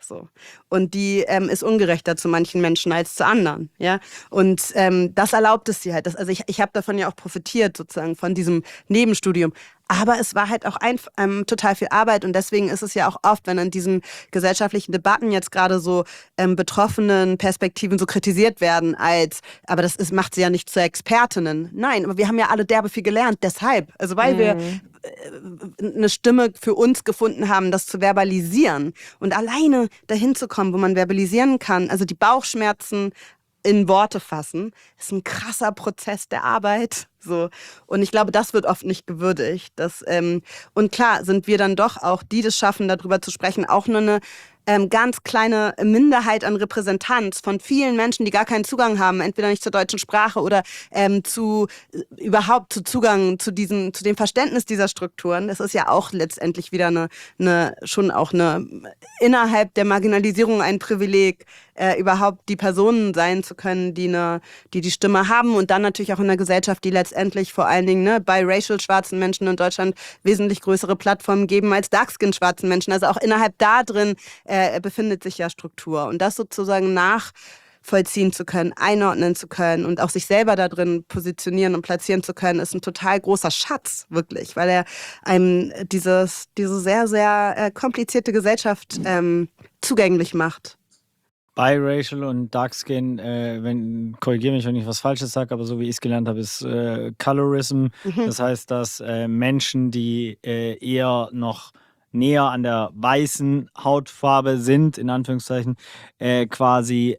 so. Und die ist ungerechter zu manchen Menschen als zu anderen. Ja? Und das erlaubt es dir halt. Also ich habe davon ja auch profitiert, sozusagen, von diesem Nebenstudium. Aber es war halt auch total viel Arbeit und deswegen ist es ja auch oft, wenn in diesen gesellschaftlichen Debatten jetzt gerade so betroffenen Perspektiven so kritisiert werden aber macht sie ja nicht zu Expertinnen. Nein, aber wir haben ja alle derbe viel gelernt, deshalb. Also weil wir eine Stimme für uns gefunden haben, das zu verbalisieren und alleine dahin zu kommen, wo man verbalisieren kann, also die Bauchschmerzen in Worte fassen, ist ein krasser Prozess der Arbeit. So. Und ich glaube, das wird oft nicht gewürdigt. Und klar sind wir dann doch auch, die das schaffen, darüber zu sprechen, auch nur eine ganz kleine Minderheit an Repräsentanz von vielen Menschen, die gar keinen Zugang haben, entweder nicht zur deutschen Sprache oder überhaupt zu Zugang zu dem Verständnis dieser Strukturen. Das ist ja auch letztendlich wieder schon auch eine innerhalb der Marginalisierung ein Privileg, überhaupt die Personen sein zu können, die Stimme haben und dann natürlich auch in einer Gesellschaft, die letztendlich vor allen Dingen biracial schwarzen Menschen in Deutschland wesentlich größere Plattformen geben als dark-skin schwarzen Menschen. Also auch innerhalb da drin befindet sich ja Struktur. Und das sozusagen nachvollziehen zu können, einordnen zu können und auch sich selber da drin positionieren und platzieren zu können, ist ein total großer Schatz, wirklich, weil er einem diese sehr, sehr komplizierte Gesellschaft zugänglich macht. Biracial und Darkskin, korrigiere mich, wenn ich was Falsches sage, aber so wie ich es gelernt habe, ist Colorism. Das heißt, dass Menschen, die eher noch näher an der weißen Hautfarbe sind, in Anführungszeichen, quasi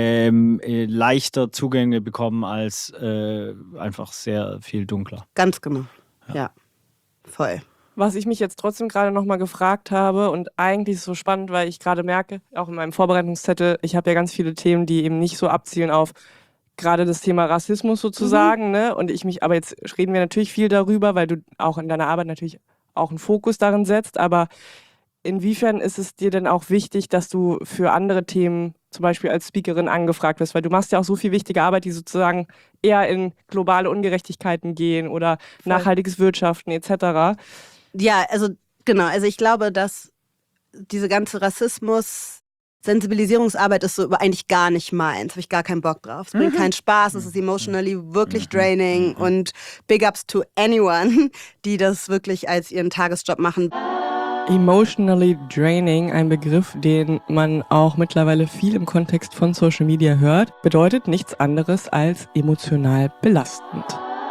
leichter Zugänge bekommen als einfach sehr viel dunkler. Ganz genau, ja. Voll. Was ich mich jetzt trotzdem gerade nochmal gefragt habe und eigentlich ist es so spannend, weil ich gerade merke, auch in meinem Vorbereitungszettel, ich habe ja ganz viele Themen, die eben nicht so abzielen auf gerade das Thema Rassismus sozusagen, ne? Aber jetzt reden wir natürlich viel darüber, weil du auch in deiner Arbeit natürlich auch einen Fokus darin setzt, aber inwiefern ist es dir denn auch wichtig, dass du für andere Themen zum Beispiel als Speakerin angefragt wirst? Weil du machst ja auch so viel wichtige Arbeit, die sozusagen eher in globale Ungerechtigkeiten gehen oder nachhaltiges Wirtschaften etc. Ja, also genau. Also ich glaube, dass diese ganze Sensibilisierungsarbeit ist so eigentlich gar nicht meins. Habe ich gar keinen Bock drauf. Es bringt keinen Spaß, es ist emotionally wirklich draining und big ups to anyone, die das wirklich als ihren Tagesjob machen. Emotionally draining, ein Begriff, den man auch mittlerweile viel im Kontext von Social Media hört, bedeutet nichts anderes als emotional belastend.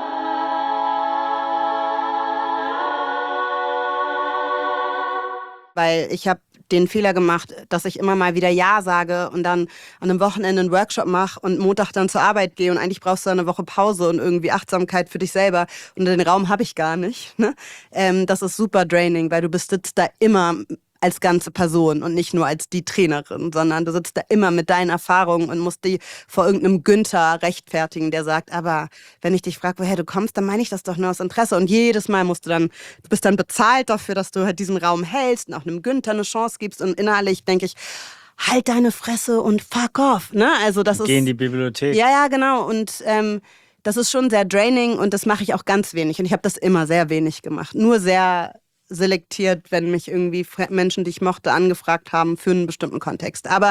Weil ich habe den Fehler gemacht, dass ich immer mal wieder Ja sage und dann an einem Wochenende einen Workshop mache und Montag dann zur Arbeit gehe und eigentlich brauchst du eine Woche Pause und irgendwie Achtsamkeit für dich selber und den Raum habe ich gar nicht. Ne? Das ist super draining, weil du sitzt da immer als ganze Person und nicht nur als die Trainerin, sondern du sitzt da immer mit deinen Erfahrungen und musst die vor irgendeinem Günther rechtfertigen, der sagt, aber wenn ich dich frage, woher du kommst, dann meine ich das doch nur aus Interesse. Und jedes Mal du bist dann bezahlt dafür, dass du halt diesen Raum hältst und auch einem Günther eine Chance gibst. Und innerlich denke ich, halt deine Fresse und fuck off. Ne? Also Geh in die Bibliothek. Ja, genau. Und das ist schon sehr draining und das mache ich auch ganz wenig. Und ich habe das immer sehr wenig gemacht. Nur sehr selektiert, wenn mich irgendwie Menschen, die ich mochte, angefragt haben für einen bestimmten Kontext. Aber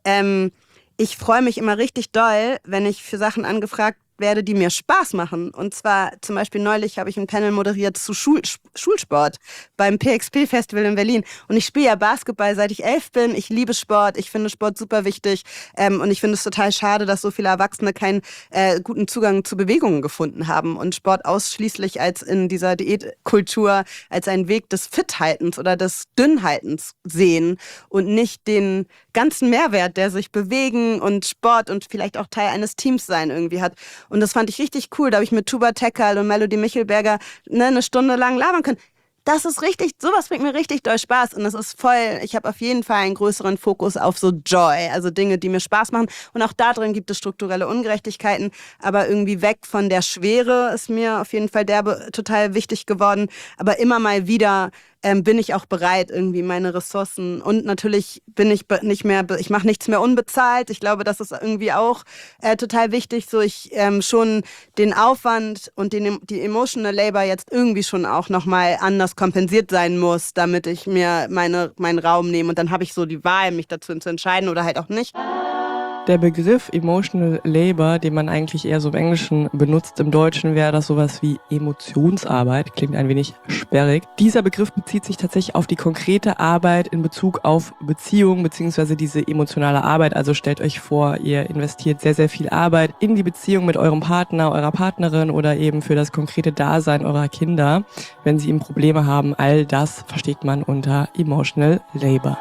ich freue mich immer richtig doll, wenn ich für Sachen angefragt werde, die mir Spaß machen. Und zwar zum Beispiel neulich habe ich ein Panel moderiert zu Schulsport beim PXP-Festival in Berlin. Und ich spiele ja Basketball, seit ich 11 bin. Ich liebe Sport. Ich finde Sport super wichtig. Und ich finde es total schade, dass so viele Erwachsene keinen guten Zugang zu Bewegungen gefunden haben und Sport ausschließlich als in dieser Diätkultur als einen Weg des Fithaltens oder des Dünnhaltens sehen und nicht den ganzen Mehrwert, der sich Bewegen und Sport und vielleicht auch Teil eines Teams sein irgendwie hat. Und das fand ich richtig cool. Da habe ich mit Tuba Tekal und Melody Michelberger eine Stunde lang labern können. Das ist richtig, sowas bringt mir richtig doll Spaß. Und das ist voll, ich habe auf jeden Fall einen größeren Fokus auf so Joy, also Dinge, die mir Spaß machen. Und auch da drin gibt es strukturelle Ungerechtigkeiten. Aber irgendwie weg von der Schwere ist mir auf jeden Fall total wichtig geworden. Aber immer mal wieder bin ich auch bereit, irgendwie meine Ressourcen und natürlich bin ich ich mache nichts mehr unbezahlt. Ich glaube, das ist irgendwie auch total wichtig, so ich schon den Aufwand und die emotional labor jetzt irgendwie schon auch nochmal anders kompensiert sein muss, damit ich mir meinen Raum nehme. Und dann habe ich so die Wahl, mich dazu zu entscheiden oder halt auch nicht. Der Begriff Emotional Labor, den man eigentlich eher so im Englischen benutzt, im Deutschen wäre das sowas wie Emotionsarbeit, klingt ein wenig sperrig. Dieser Begriff bezieht sich tatsächlich auf die konkrete Arbeit in Bezug auf Beziehungen bzw. diese emotionale Arbeit. Also stellt euch vor, ihr investiert sehr, sehr viel Arbeit in die Beziehung mit eurem Partner, eurer Partnerin oder eben für das konkrete Dasein eurer Kinder. Wenn sie eben Probleme haben, all das versteht man unter Emotional Labor.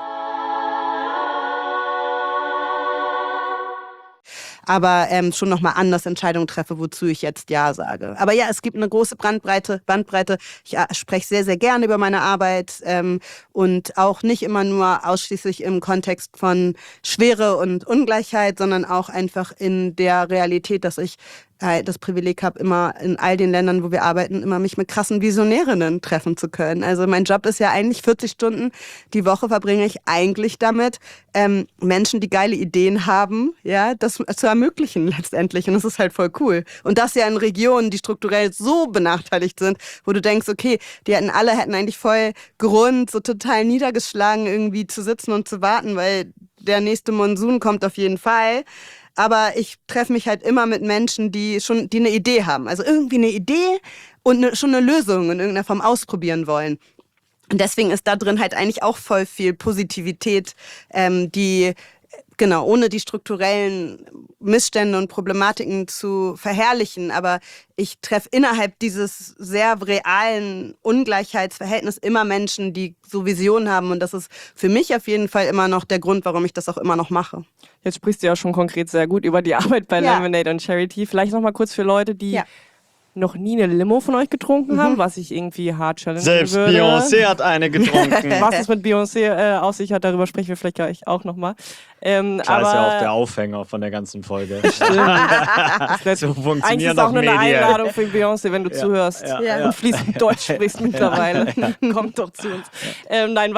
Aber schon nochmal anders Entscheidungen treffe, wozu ich jetzt Ja sage. Aber ja, es gibt eine große Bandbreite. Ich spreche sehr, sehr gerne über meine Arbeit und auch nicht immer nur ausschließlich im Kontext von Schwere und Ungleichheit, sondern auch einfach in der Realität, dass ich das Privileg habe, immer in all den Ländern, wo wir arbeiten, immer mich mit krassen Visionärinnen treffen zu können. Also mein Job ist ja eigentlich 40 Stunden die Woche verbringe ich eigentlich damit, Menschen, die geile Ideen haben, ja, das zu ermöglichen letztendlich. Und das ist halt voll cool. Und das ja in Regionen, die strukturell so benachteiligt sind, wo du denkst, okay, die hätten eigentlich voll Grund, so total niedergeschlagen irgendwie zu sitzen und zu warten, weil der nächste Monsun kommt auf jeden Fall. Aber ich treffe mich halt immer mit Menschen, die eine Idee haben. Also irgendwie eine Idee und schon eine Lösung in irgendeiner Form ausprobieren wollen. Und deswegen ist da drin halt eigentlich auch voll viel Positivität, die ohne die strukturellen Missstände und Problematiken zu verherrlichen. Aber ich treffe innerhalb dieses sehr realen Ungleichheitsverhältnisses immer Menschen, die so Visionen haben. Und das ist für mich auf jeden Fall immer noch der Grund, warum ich das auch immer noch mache. Jetzt sprichst du ja schon konkret sehr gut über die Arbeit bei Lemonade und Charity. Vielleicht noch mal kurz für Leute, die noch nie eine Limo von euch getrunken haben, was ich irgendwie hart challengen Selbst würde. Beyoncé hat eine getrunken. Was es mit Beyoncé aus sich hat, darüber sprechen wir vielleicht gleich auch nochmal. Klar, ist ja auch der Aufhänger von der ganzen Folge. Stimmt. So funktionieren eigentlich ist auch nur eine Medien. Einladung für Beyoncé, wenn du zuhörst und fließend Deutsch sprichst mittlerweile. Kommt doch zu uns. Nein,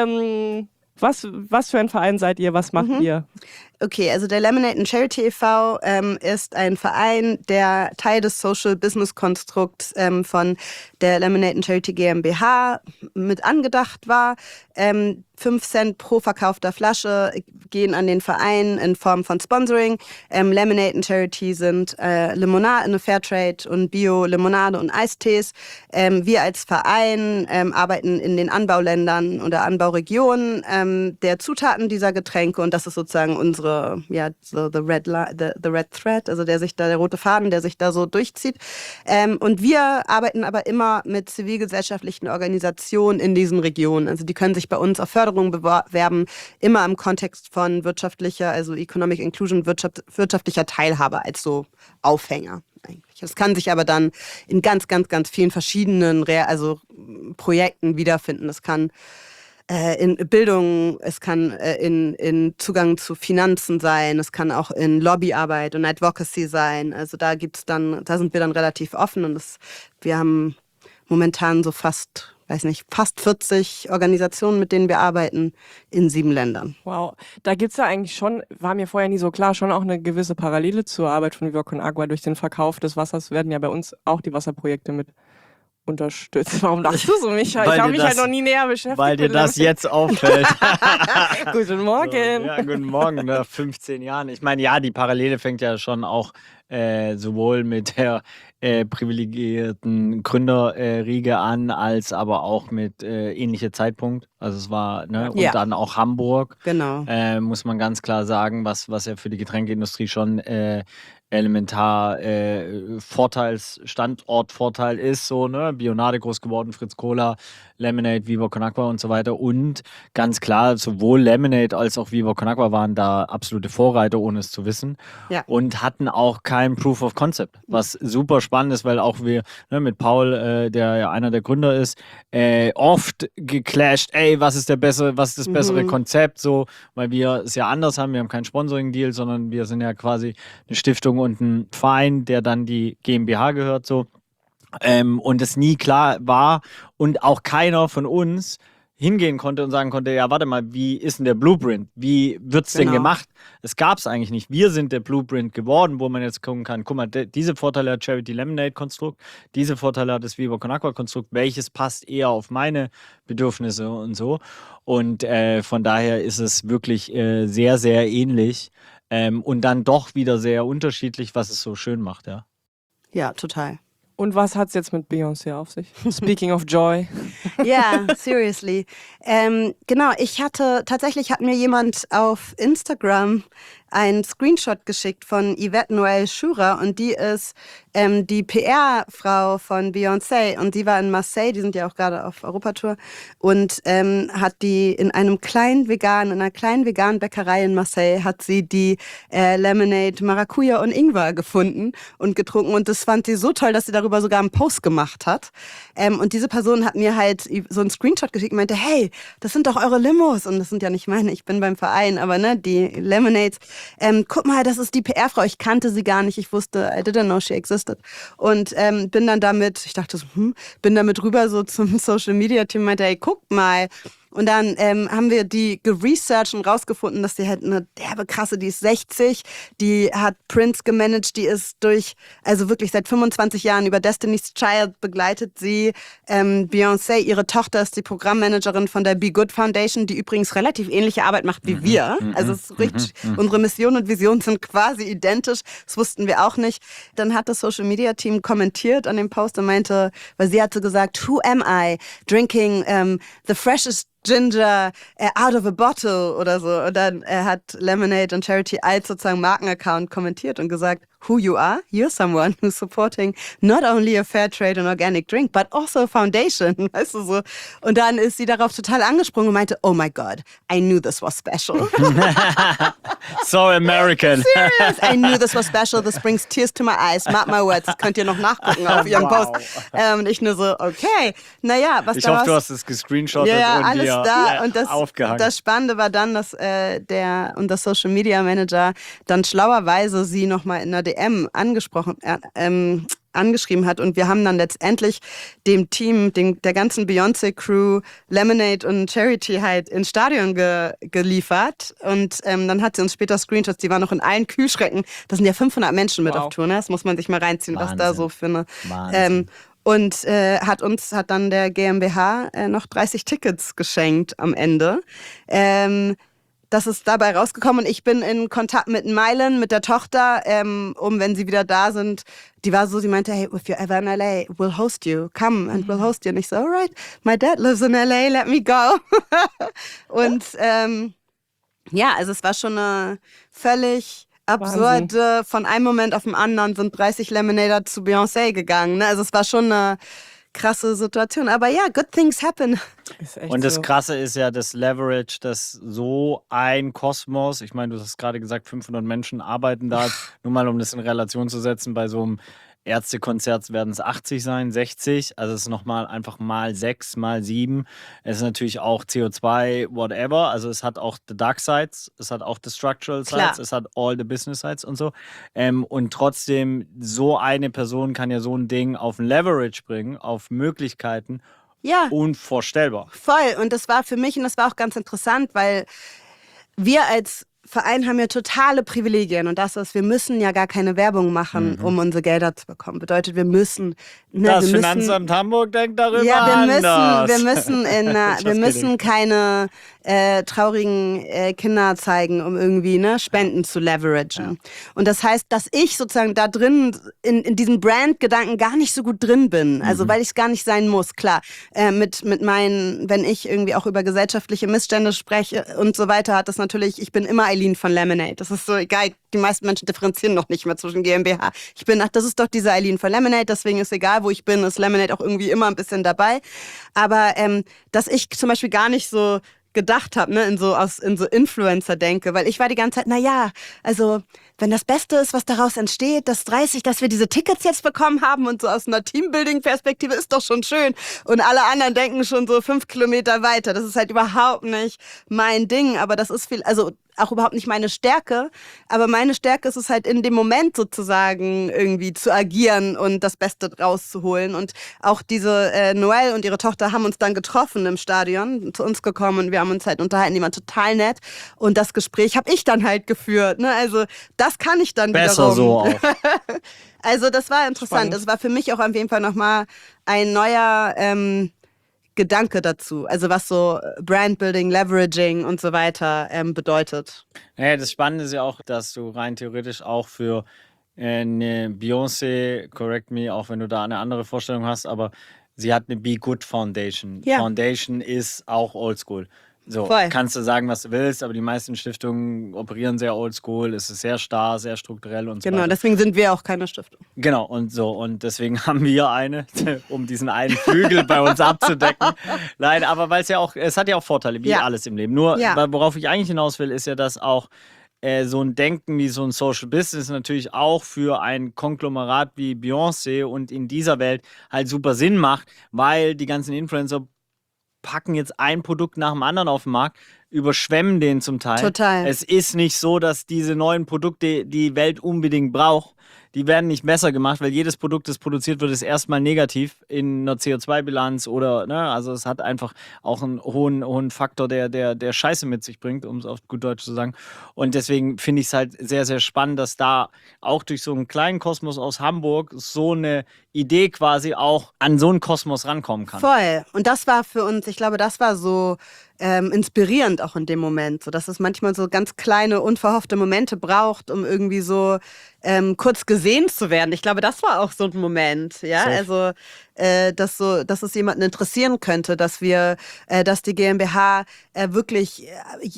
was für ein Verein seid ihr? Was macht ihr? Okay, also der Lemonade and Charity e.V. Ist ein Verein, der Teil des Social Business Konstrukts von der Lemonade and Charity GmbH mit angedacht war. 5 Cent pro verkaufter Flasche gehen an den Verein in Form von Sponsoring. Lemonade and Charity sind Limonade, Fairtrade und Bio-Limonade und Eistees. Wir als Verein arbeiten in den Anbauländern oder Anbauregionen der Zutaten dieser Getränke und das ist sozusagen unsere, so the red thread, also der rote Faden, der sich da so durchzieht. Und wir arbeiten aber immer mit zivilgesellschaftlichen Organisationen in diesen Regionen. Also die können sich bei uns auf Förderung bewerben, immer im Kontext von wirtschaftlicher, also Economic Inclusion, wirtschaftlicher Teilhabe als so Aufhänger eigentlich. Das kann sich aber dann in ganz, ganz, ganz vielen verschiedenen Projekten wiederfinden. Das kann in Bildung, es kann in Zugang zu Finanzen sein, es kann auch in Lobbyarbeit und Advocacy sein. Also da sind wir dann relativ offen und wir haben momentan so fast 40 Organisationen, mit denen wir arbeiten, in 7 Ländern. Wow, da gibt es ja eigentlich schon, war mir vorher nie so klar, schon auch eine gewisse Parallele zur Arbeit von Viva Con Agua. Durch den Verkauf des Wassers werden ja bei uns auch die Wasserprojekte mit unterstützt. Warum lachst du so, Micha? Ich habe mich halt noch nie näher beschäftigt. Weil dir das jetzt auffällt. Guten Morgen. So, guten Morgen, nach 15 Jahren. Ich meine, ja, die Parallele fängt ja schon auch sowohl mit der privilegierten Gründerriege an, als aber auch mit ähnlicher Zeitpunkt. Also es war, und dann auch Hamburg. Genau. Muss man ganz klar sagen, was ja für die Getränkeindustrie schon elementar Standortvorteil ist, so, ne? Bionade groß geworden, Fritz Cola, Lemonade, Viva Con Agua und so weiter. Und ganz klar, sowohl Lemonade als auch Viva Con Agua waren da absolute Vorreiter, ohne es zu wissen. Ja. Und hatten auch kein Proof of Concept, was super spannend ist, weil auch wir mit Paul, der ja einer der Gründer ist, oft geclasht, was ist das bessere Konzept, so, weil wir es ja anders haben. Wir haben keinen Sponsoring-Deal, sondern wir sind ja quasi eine Stiftung und ein Verein, der dann die GmbH gehört, so. Und es nie klar war und auch keiner von uns hingehen konnte und sagen konnte, ja, warte mal, wie ist denn der Blueprint? Wie wird's denn gemacht? Es gab es eigentlich nicht. Wir sind der Blueprint geworden, wo man jetzt gucken kann, guck mal, diese Vorteile hat Charity Lemonade Konstrukt, diese Vorteile hat das Viva Con Agua Konstrukt, welches passt eher auf meine Bedürfnisse und so. Und von daher ist es wirklich sehr, sehr ähnlich und dann doch wieder sehr unterschiedlich, was es so schön macht, ja. Ja, total. Und was hat es jetzt mit Beyoncé auf sich? Speaking of Joy. Ja, seriously. Genau, tatsächlich hat mir jemand auf Instagram einen Screenshot geschickt von Yvette Noël Schura und die ist die PR-Frau von Beyoncé und die war in Marseille, die sind ja auch gerade auf Europatour und hat die in einer kleinen veganen Bäckerei in Marseille hat sie die Lemonade Maracuja und Ingwer gefunden und getrunken und das fand sie so toll, dass sie darüber sogar einen Post gemacht hat. Und diese Person hat mir halt so einen Screenshot geschickt und meinte, hey, das sind doch eure Limos und das sind ja nicht meine, ich bin beim Verein, aber ne, die Lemonades. Guck mal, das ist die PR-Frau. Ich kannte sie gar nicht. Ich wusste, I didn't know she existed. Und bin dann damit, ich dachte so, bin damit rüber so zum Social-Media-Team und meinte, hey, guck mal. Und dann haben wir die geresearched und rausgefunden, dass die halt eine derbe krasse, die ist 60, die hat Prince gemanagt, die ist also wirklich seit 25 Jahren über Destiny's Child begleitet sie. Beyoncé, ihre Tochter ist die Programmmanagerin von der Be Good Foundation, die übrigens relativ ähnliche Arbeit macht wie wir. Also es ist richtig, unsere Mission und Vision sind quasi identisch. Das wussten wir auch nicht. Dann hat das Social Media Team kommentiert an dem Post und meinte, weil sie hatte gesagt, who am I drinking the freshest Ginger out of a bottle oder so. Und dann hat Lemonade und Charity als sozusagen Markenaccount kommentiert und gesagt, who you are? You're someone who's supporting not only a fair trade and organic drink, but also a foundation. Weißt du so? Und dann ist sie darauf total angesprungen und meinte, oh my God, I knew this was special. So American. Serious? I knew this was special. This brings tears to my eyes. Mark my words. Das könnt ihr noch nachgucken auf ihrem Post. Und ich nur so, okay. Naja, was ich hoffe, du hast es gescreenshottet ja, und alles dir da. Und aufgehangen. Das Spannende war dann, dass unser Social Media Manager dann schlauerweise sie nochmal in einer DM angeschrieben hat und wir haben dann letztendlich dem Team, der ganzen Beyoncé-Crew, Lemonade und Charity halt ins Stadion geliefert und dann hat sie uns später Screenshots, die waren noch in allen Kühlschränken, da sind ja 500 Menschen mit auf Tour, ne? Das muss man sich mal reinziehen, Wahnsinn. was da so für eine... Und hat dann der GmbH noch 30 Tickets geschenkt am Ende. Das ist dabei rausgekommen und ich bin in Kontakt mit Mylan, mit der Tochter, wenn sie wieder da sind. Die war so, sie meinte, hey, if you're ever in LA, we'll host you. Come and we'll host you. Und ich so, alright, my dad lives in LA, let me go. Und ja, also es war schon eine völlig absurde, von einem Moment auf den anderen sind 30 Lemonader zu Beyoncé gegangen. Ne? Also es war schon eine krasse Situation. Aber ja, good things happen. Und das Krasse ist ja das Leverage, dass so ein Kosmos, ich meine, du hast gerade gesagt, 500 Menschen arbeiten da, nur mal um das in Relation zu setzen, bei so einem Ärztekonzert werden es 80 sein, 60, also es ist nochmal einfach mal 6, mal 7. Es ist natürlich auch CO2, whatever, also es hat auch the dark sides, es hat auch the structural sides, es hat all the business sides und so. Und trotzdem, so eine Person kann ja so ein Ding auf ein Leverage bringen, auf Möglichkeiten. Ja. Unvorstellbar. Voll. Und das war für mich, und das war auch ganz interessant, weil wir als Verein haben ja totale Privilegien und das ist, wir müssen ja gar keine Werbung machen, um unsere Gelder zu bekommen. Bedeutet, wir müssen... Ne, das Finanzamt Hamburg denkt darüber anders. Wir müssen keine traurigen Kinder zeigen, um irgendwie Spenden zu leveragen. Ja. Und das heißt, dass ich sozusagen da drin, in diesem Brand-Gedanken gar nicht so gut drin bin. Also weil ich es gar nicht sein muss, klar. Mit meinen, wenn ich irgendwie auch über gesellschaftliche Missstände spreche und so weiter, hat das natürlich, ich bin immer Eileen von Lemonade. Das ist so egal, die meisten Menschen differenzieren noch nicht mehr zwischen GmbH. Das ist doch diese Eileen von Lemonade, deswegen ist egal, wo ich bin, ist Lemonade auch irgendwie immer ein bisschen dabei. Aber dass ich zum Beispiel gar nicht so gedacht habe, in so Influencer denke, weil ich war die ganze Zeit, also wenn das Beste ist, was daraus entsteht, dass wir diese Tickets jetzt bekommen haben und so aus einer Teambuilding-Perspektive ist doch schon schön. Und alle anderen denken schon so 5 Kilometer weiter. Das ist halt überhaupt nicht mein Ding, aber das ist viel, also auch überhaupt nicht meine Stärke, aber meine Stärke ist es halt in dem Moment sozusagen irgendwie zu agieren und das Beste rauszuholen. Und auch diese Noelle und ihre Tochter haben uns dann getroffen im Stadion, zu uns gekommen und wir haben uns halt unterhalten, die waren total nett und das Gespräch habe ich dann halt geführt. Ne? Also das kann ich dann Besser wiederum. so auch. Also das war interessant. Spannend. Das war für mich auch auf jeden Fall nochmal ein neuer Gedanke dazu. Also was so Brandbuilding, Leveraging und so weiter bedeutet. Ja, das Spannende ist ja auch, dass du rein theoretisch auch für eine Beyoncé, correct me, auch wenn du da eine andere Vorstellung hast, aber sie hat eine Be Good Foundation. Ja. Foundation ist auch oldschool. So, Voll. kannst du sagen, was du willst, aber die meisten Stiftungen operieren sehr oldschool, es ist sehr starr, sehr strukturell und so Genau, weiter. deswegen sind wir auch keine Stiftung. Genau, und so. Und deswegen haben wir eine, um diesen einen Flügel bei uns abzudecken. Nein, aber weil es hat ja auch Vorteile, wie Ja. alles im Leben. Nur, Ja. worauf ich eigentlich hinaus will, ist ja, dass auch so ein Denken wie so ein Social Business natürlich auch für ein Konglomerat wie Beyoncé und in dieser Welt halt super Sinn macht, weil die ganzen Influencer packen jetzt ein Produkt nach dem anderen auf den Markt, überschwemmen den zum Teil. Total. Es ist nicht so, dass diese neuen Produkte die Welt unbedingt braucht. Die werden nicht besser gemacht, weil jedes Produkt, das produziert wird, ist erstmal negativ in einer CO2-Bilanz oder, ne, also es hat einfach auch einen hohen Faktor, der Scheiße mit sich bringt, um es auf gut Deutsch zu sagen. Und deswegen finde ich es halt sehr, sehr spannend, dass da auch durch so einen kleinen Kosmos aus Hamburg so eine Idee quasi auch an so einen Kosmos rankommen kann. Voll. Und das war für uns, ich glaube, das war so inspirierend auch in dem Moment, so dass es manchmal so ganz kleine, unverhoffte Momente braucht, um irgendwie so kurz gesehen zu werden. Ich glaube, das war auch so ein Moment, ja, Safe. also dass es jemanden interessieren könnte, dass die GmbH wirklich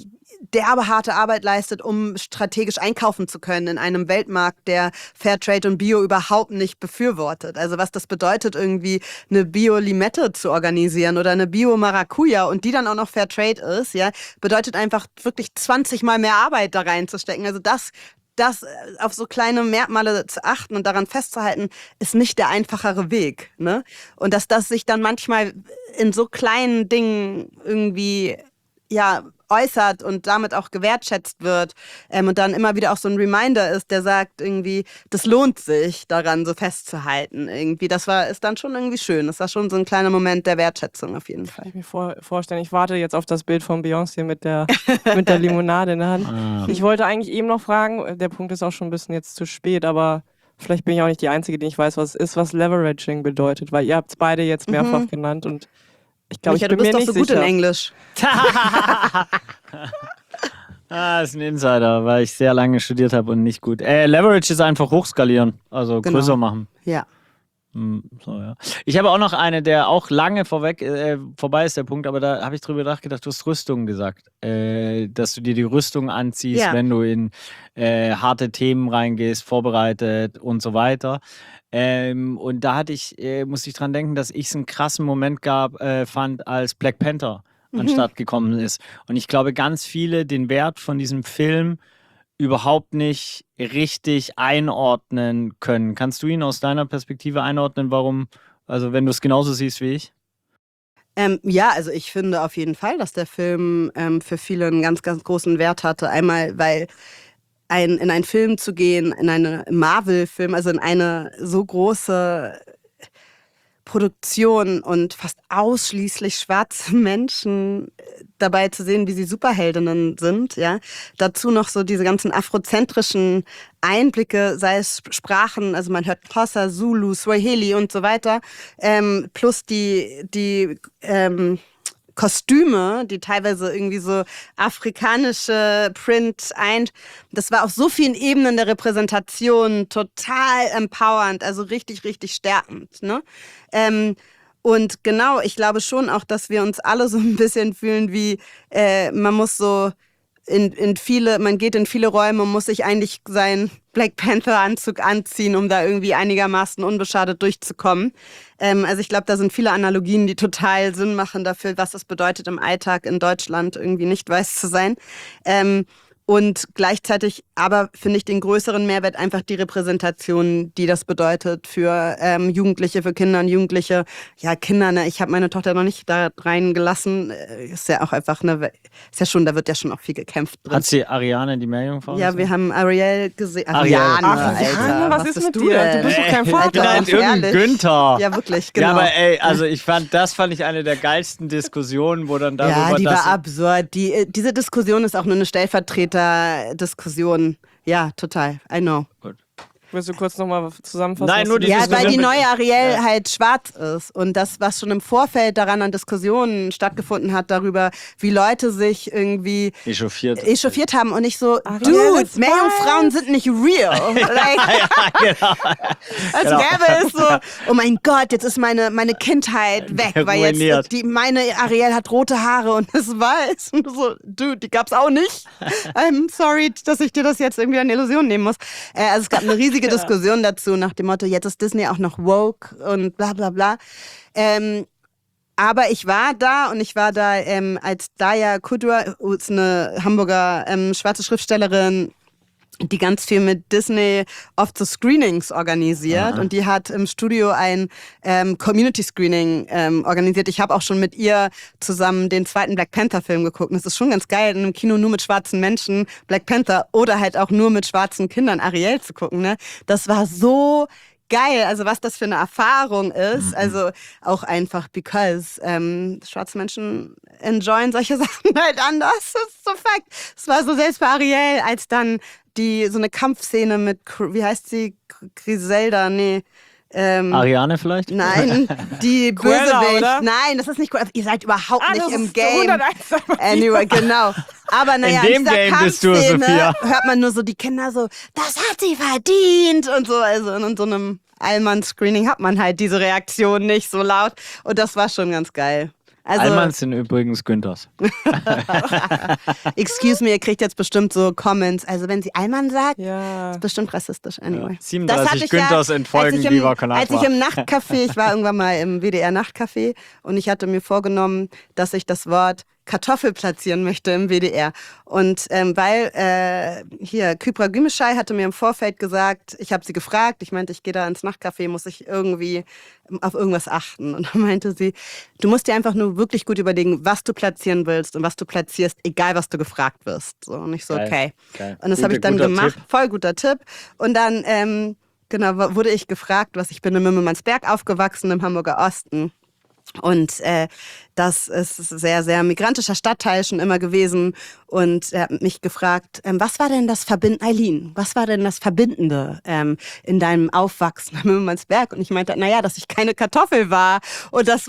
derbe harte Arbeit leistet, um strategisch einkaufen zu können in einem Weltmarkt, der Fairtrade und Bio überhaupt nicht befürwortet. Also was das bedeutet, irgendwie eine Bio-Limette zu organisieren oder eine Bio-Maracuja und die dann auch noch Fairtrade ist, ja, bedeutet einfach wirklich 20 Mal mehr Arbeit da reinzustecken. Also das auf so kleine Merkmale zu achten und daran festzuhalten, ist nicht der einfachere Weg. Ne? Und dass das sich dann manchmal in so kleinen Dingen irgendwie äußert und damit auch gewertschätzt wird und dann immer wieder auch so ein Reminder ist, der sagt irgendwie, das lohnt sich, daran so festzuhalten. Irgendwie, ist dann schon irgendwie schön. Das war schon so ein kleiner Moment der Wertschätzung auf jeden Fall. Kann ich mir vorstellen. Ich warte jetzt auf das Bild von Beyoncé mit der Limonade in der Hand. Ich wollte eigentlich eben noch fragen, der Punkt ist auch schon ein bisschen jetzt zu spät, aber vielleicht bin ich auch nicht die Einzige, die nicht weiß, was es ist, was Leveraging bedeutet, weil ihr habt es beide jetzt mehrfach genannt und ich glaube, ich Micha, bin du bist mir doch nicht so gut sicher. in Englisch. Ist ein Insider, weil ich sehr lange studiert habe und nicht gut. Leverage ist einfach hochskalieren, also Genau. größer machen. Ja. So, ja. Ich habe auch noch eine, der auch lange vorbei ist, der Punkt, aber da habe ich drüber nachgedacht, du hast Rüstung gesagt. Dass du dir die Rüstung anziehst, Ja. wenn du in harte Themen reingehst, vorbereitet und so weiter. Und da musste ich dran denken, dass ich es einen krassen Moment fand, als Black Panther anstatt gekommen ist. Und ich glaube, ganz viele den Wert von diesem Film überhaupt nicht richtig einordnen können. Kannst du ihn aus deiner Perspektive einordnen, warum, also wenn du es genauso siehst wie ich? Ja, also ich finde auf jeden Fall, dass der Film für viele einen ganz, ganz großen Wert hatte. Einmal, weil in einen Film zu gehen, in einen Marvel-Film, also in eine so große Produktion und fast ausschließlich schwarze Menschen dabei zu sehen, wie sie Superheldinnen sind, ja. Dazu noch so diese ganzen afrozentrischen Einblicke, sei es Sprachen, also man hört Xhosa, Zulu, Swahili und so weiter, plus die Kostüme, die teilweise irgendwie so afrikanische Print das war auf so vielen Ebenen der Repräsentation total empowernd, also richtig, richtig stärkend, ne? Und genau, ich glaube schon auch, dass wir uns alle so ein bisschen fühlen wie, man muss so man geht in viele Räume und muss sich eigentlich seinen Black Panther-Anzug anziehen, um da irgendwie einigermaßen unbeschadet durchzukommen. Also ich glaube, da sind viele Analogien, die total Sinn machen dafür, was es bedeutet, im Alltag in Deutschland irgendwie nicht weiß zu sein. Und gleichzeitig aber finde ich den größeren Mehrwert einfach die Repräsentation, die das bedeutet für Jugendliche, für Kinder und Jugendliche. Ja, Kinder, ne? Ich habe meine Tochter noch nicht da reingelassen. Ist ja auch einfach ist ja schon, da wird ja schon auch viel gekämpft drin. Hat sie Ariane, die Meerjungfrau? Ja, wir haben Ariel gesehen. Ariane. Alter, was ist mit du dir? denn? Du bist doch kein Ich Vater. bin halt irgendein ehrlich. Günther. Ja, wirklich, genau. Ja, aber ey, also das fand ich eine der geilsten Diskussionen, wo dann darüber Ja, die war absurd. Diese Diskussion ist auch nur eine Stellvertreter-Diskussion. Ja, total. I know. Willst du kurz nochmal zusammenfassen? Nein, was nur du- die Ja, Diskussion weil die mit- neue Ariel halt schwarz ist. Und das, was schon im Vorfeld daran an Diskussionen stattgefunden hat, darüber, wie Leute sich irgendwie echauffiert haben. Und ich so, Ariel Dude, ist Meerjungfrauen sind nicht real. Like, genau. als gäbe es so, oh mein Gott, jetzt ist meine Kindheit weg, weil Ruiniert. jetzt meine Ariel hat rote Haare und ist weiß. Und so, Dude, die gab's auch nicht. I'm sorry, dass ich dir das jetzt irgendwie eine Illusion nehmen muss. Also es gab eine riesige Diskussion dazu nach dem Motto, jetzt ist Disney auch noch woke und bla bla bla. Aber ich war da als Daya Kudua, ist eine Hamburger schwarze Schriftstellerin, die ganz viel mit Disney oft so Screenings organisiert. Und die hat im Studio ein Community-Screening organisiert. Ich habe auch schon mit ihr zusammen den zweiten Black Panther-Film geguckt. Und es ist schon ganz geil, in einem Kino nur mit schwarzen Menschen Black Panther oder halt auch nur mit schwarzen Kindern Ariel zu gucken. Ne? Das war so geil, also was das für eine Erfahrung ist, also auch einfach because schwarze Menschen enjoyen solche Sachen halt anders, das ist so Fakt. Es war so selbst bei Ariel, als dann so eine Kampfszene mit, wie heißt sie, Griselda, nee, Ariane vielleicht? nein, die Cruella, Bösewicht. oder? Nein, das ist nicht gut. Ihr seid überhaupt nicht das im ist Game. 101 Anyway, genau. Aber naja, In dem dieser Game bist du, Kampfszene Sophia. hört man nur so die Kinder so, das hat sie verdient und so. Also in so einem Allmann-Screening hat man halt diese Reaktion nicht so laut. Und das war schon ganz geil. Also, Allmanns sind übrigens Günthers. excuse me, ihr kriegt jetzt bestimmt so Comments. Also wenn sie Allmann sagt, Ja. ist bestimmt rassistisch. Anyway. 37 Günthers in Folgen, Viva Con als Aqua. ich im Nachtcafé, ich war irgendwann mal im WDR Nachtcafé und ich hatte mir vorgenommen, dass ich das Wort Kartoffel platzieren möchte im WDR. Und weil hier Kübra Gümüşay hatte mir im Vorfeld gesagt, ich habe sie gefragt, ich meinte, ich gehe da ins Nachtcafé, muss ich irgendwie auf irgendwas achten. Und dann meinte sie, du musst dir einfach nur wirklich gut überlegen, was du platzieren willst und was du platzierst, egal was du gefragt wirst. So, und ich so, Geil, okay. geil. Und das habe ich dann Guter gemacht, Tipp. voll guter Tipp. Und dann genau, wurde ich gefragt, ich bin in Mümmelmannsberg aufgewachsen, im Hamburger Osten. Und das ist sehr, sehr migrantischer Stadtteil schon immer gewesen. Und er hat mich gefragt, was war denn das Verbindende, was war denn das Verbindende in deinem Aufwachsen in Mümmelmannsberg? Und ich meinte, naja, dass ich keine Kartoffel war. Und da ist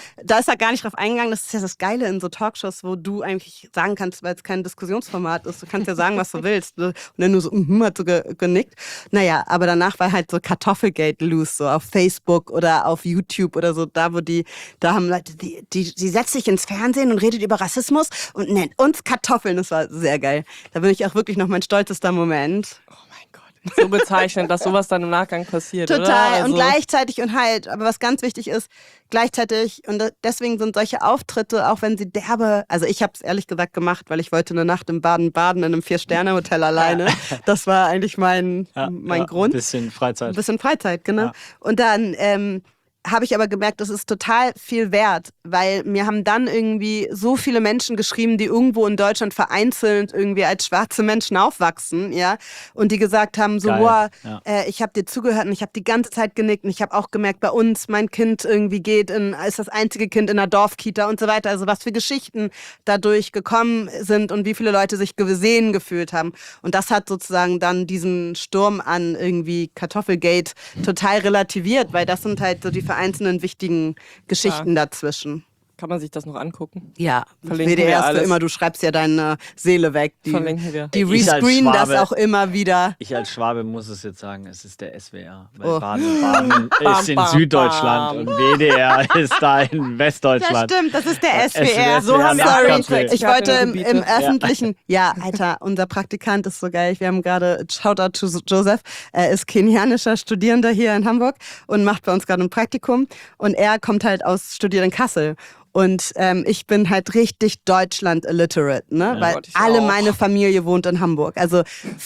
er gar nicht drauf eingegangen. Das ist ja das Geile in so Talkshows, wo du eigentlich sagen kannst, weil es kein Diskussionsformat ist, du kannst ja sagen, was du willst. Und dann nur so, hat so genickt. Naja, aber danach war halt so Kartoffelgate loose, so auf Facebook oder auf YouTube oder so, da haben Leute, die setzt sich ins Fernsehen und redet über Rassismus und nennt uns Kartoffeln. Das war sehr geil. Da bin ich auch wirklich noch mein stolzester Moment. Oh mein Gott. So bezeichnend, dass sowas dann im Nachgang passiert, Total. oder? Also, Und gleichzeitig und halt, aber was ganz wichtig ist, gleichzeitig, und deswegen sind solche Auftritte, auch wenn sie derbe, also ich habe es ehrlich gesagt gemacht, weil ich wollte eine Nacht im Baden-Baden in einem 4-Sterne-Hotel alleine. Das war eigentlich mein Grund. Ein bisschen Freizeit. Ein bisschen Freizeit, genau. Ja. Und dann habe ich aber gemerkt, das ist total viel wert, weil mir haben dann irgendwie so viele Menschen geschrieben, die irgendwo in Deutschland vereinzelt irgendwie als schwarze Menschen aufwachsen, ja, und die gesagt haben so, Geil. wow, Ja. ich habe dir zugehört und ich habe die ganze Zeit genickt und ich habe auch gemerkt, bei uns, mein Kind irgendwie ist das einzige Kind in der Dorfkita und so weiter, also was für Geschichten dadurch gekommen sind und wie viele Leute sich gesehen gefühlt haben. Und das hat sozusagen dann diesen Sturm an irgendwie Kartoffelgate total relativiert, weil das sind halt so die einzelnen wichtigen Geschichten dazwischen. kann man sich das noch angucken? Ja, Verlinken WDR wir ist für alles. immer, du schreibst ja deine Seele weg. Verlinken wir. Die Ich als rescreenen das Schwabe- auch immer wieder. Ich als Schwabe muss es jetzt sagen, es ist der SWR. Weil Oh. Baden-Baden ist in bam, Süddeutschland bam. und WDR ist da in Westdeutschland. Das stimmt, das ist der SWR. SWR, So haben wir Sorry, Nachtcafé. ich wollte im Gebiete. öffentlichen, ja, Alter, unser Praktikant ist so geil. Wir haben gerade, Shoutout to Joseph, er ist kenianischer Studierender hier in Hamburg und macht bei uns gerade ein Praktikum und er kommt halt studiert in Kassel. Und ich bin halt richtig Deutschland-illiterate, ne? Weil Gott, ich alle auch. meine Familie wohnt in Hamburg. Also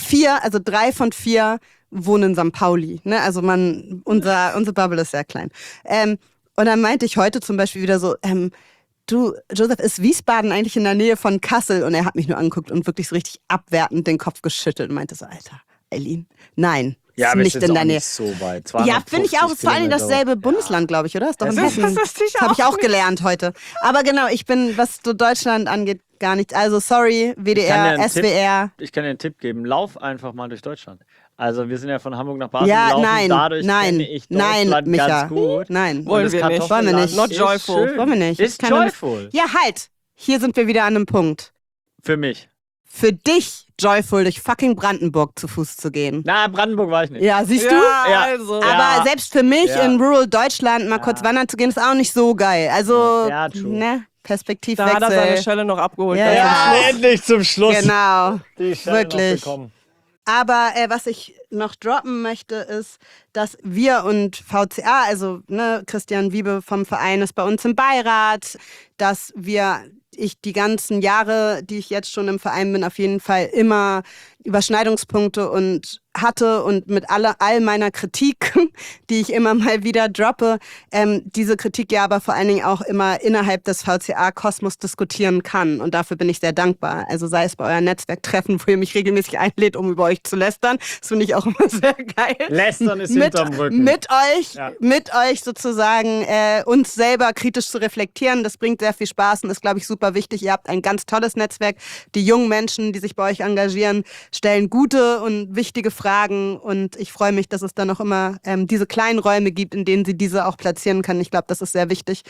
3 von 4 wohnen in St. Pauli. Ne? Also unsere Bubble ist sehr klein. Und dann meinte ich heute zum Beispiel wieder so, du, Joseph, ist Wiesbaden eigentlich in der Nähe von Kassel? Und er hat mich nur angeguckt und wirklich so richtig abwertend den Kopf geschüttelt und meinte so, Alter, Eileen, nein. Ja, ist aber nicht es ist in auch der Nähe. nicht so weit. Ja, finde ich auch. Ist vor allem Kilometer. dasselbe Bundesland, glaube ich, oder? Ist doch in Hessen. Das Das habe ich auch gelernt heute. Aber genau, ich bin, was so Deutschland angeht, gar nicht. Also sorry, WDR, SWR. Ich kann dir einen Tipp geben. Lauf einfach mal durch Deutschland. Also wir sind ja von Hamburg nach Basel Ja, gelaufen. nein, Dadurch kenne ich Deutschland Micha. ganz gut. Nein. Wollen Und das wir nicht. Kartoffelland Wollen wir nicht. Not ist joyful. schön. Wollen wir nicht. Ist Keine Lust. joyful. Ja, halt. Hier sind wir wieder an einem Punkt. Für mich. Für dich joyful, durch fucking Brandenburg zu Fuß zu gehen. Na, Brandenburg war ich nicht. Ja, siehst du? Ja. also. Aber Ja. selbst für mich Ja. in Rural Deutschland mal kurz wandern zu gehen, ist auch nicht so geil. Also, Ja, true. ne, Da hat er seine Perspektivwechsel. Schelle noch abgeholt. Ja, ganz ja. am Schluss. Endlich zum Schluss. Genau. Die Stelle Wirklich. noch bekommen. Aber was ich noch droppen möchte, ist, dass wir und VCA, also ne, Christian Wiebe vom Verein ist bei uns im Beirat, dass ich die ganzen Jahre, die ich jetzt schon im Verein bin, auf jeden Fall immer Überschneidungspunkte und hatte und mit all meiner Kritik, die ich immer mal wieder droppe, diese Kritik ja aber vor allen Dingen auch immer innerhalb des VCA-Kosmos diskutieren kann. Und dafür bin ich sehr dankbar. Also sei es bei euren Netzwerktreffen, wo ihr mich regelmäßig einlädt, um über euch zu lästern. Das finde ich auch immer sehr geil. Lästern ist hinterm Rücken. Mit euch sozusagen uns selber kritisch zu reflektieren. Das bringt sehr viel Spaß und ist, glaube ich, super wichtig. Ihr habt ein ganz tolles Netzwerk. Die jungen Menschen, die sich bei euch engagieren, stellen gute und wichtige Fragen und ich freue mich, dass es dann auch immer diese kleinen Räume gibt, in denen sie diese auch platzieren können. Ich glaube, das ist sehr wichtig.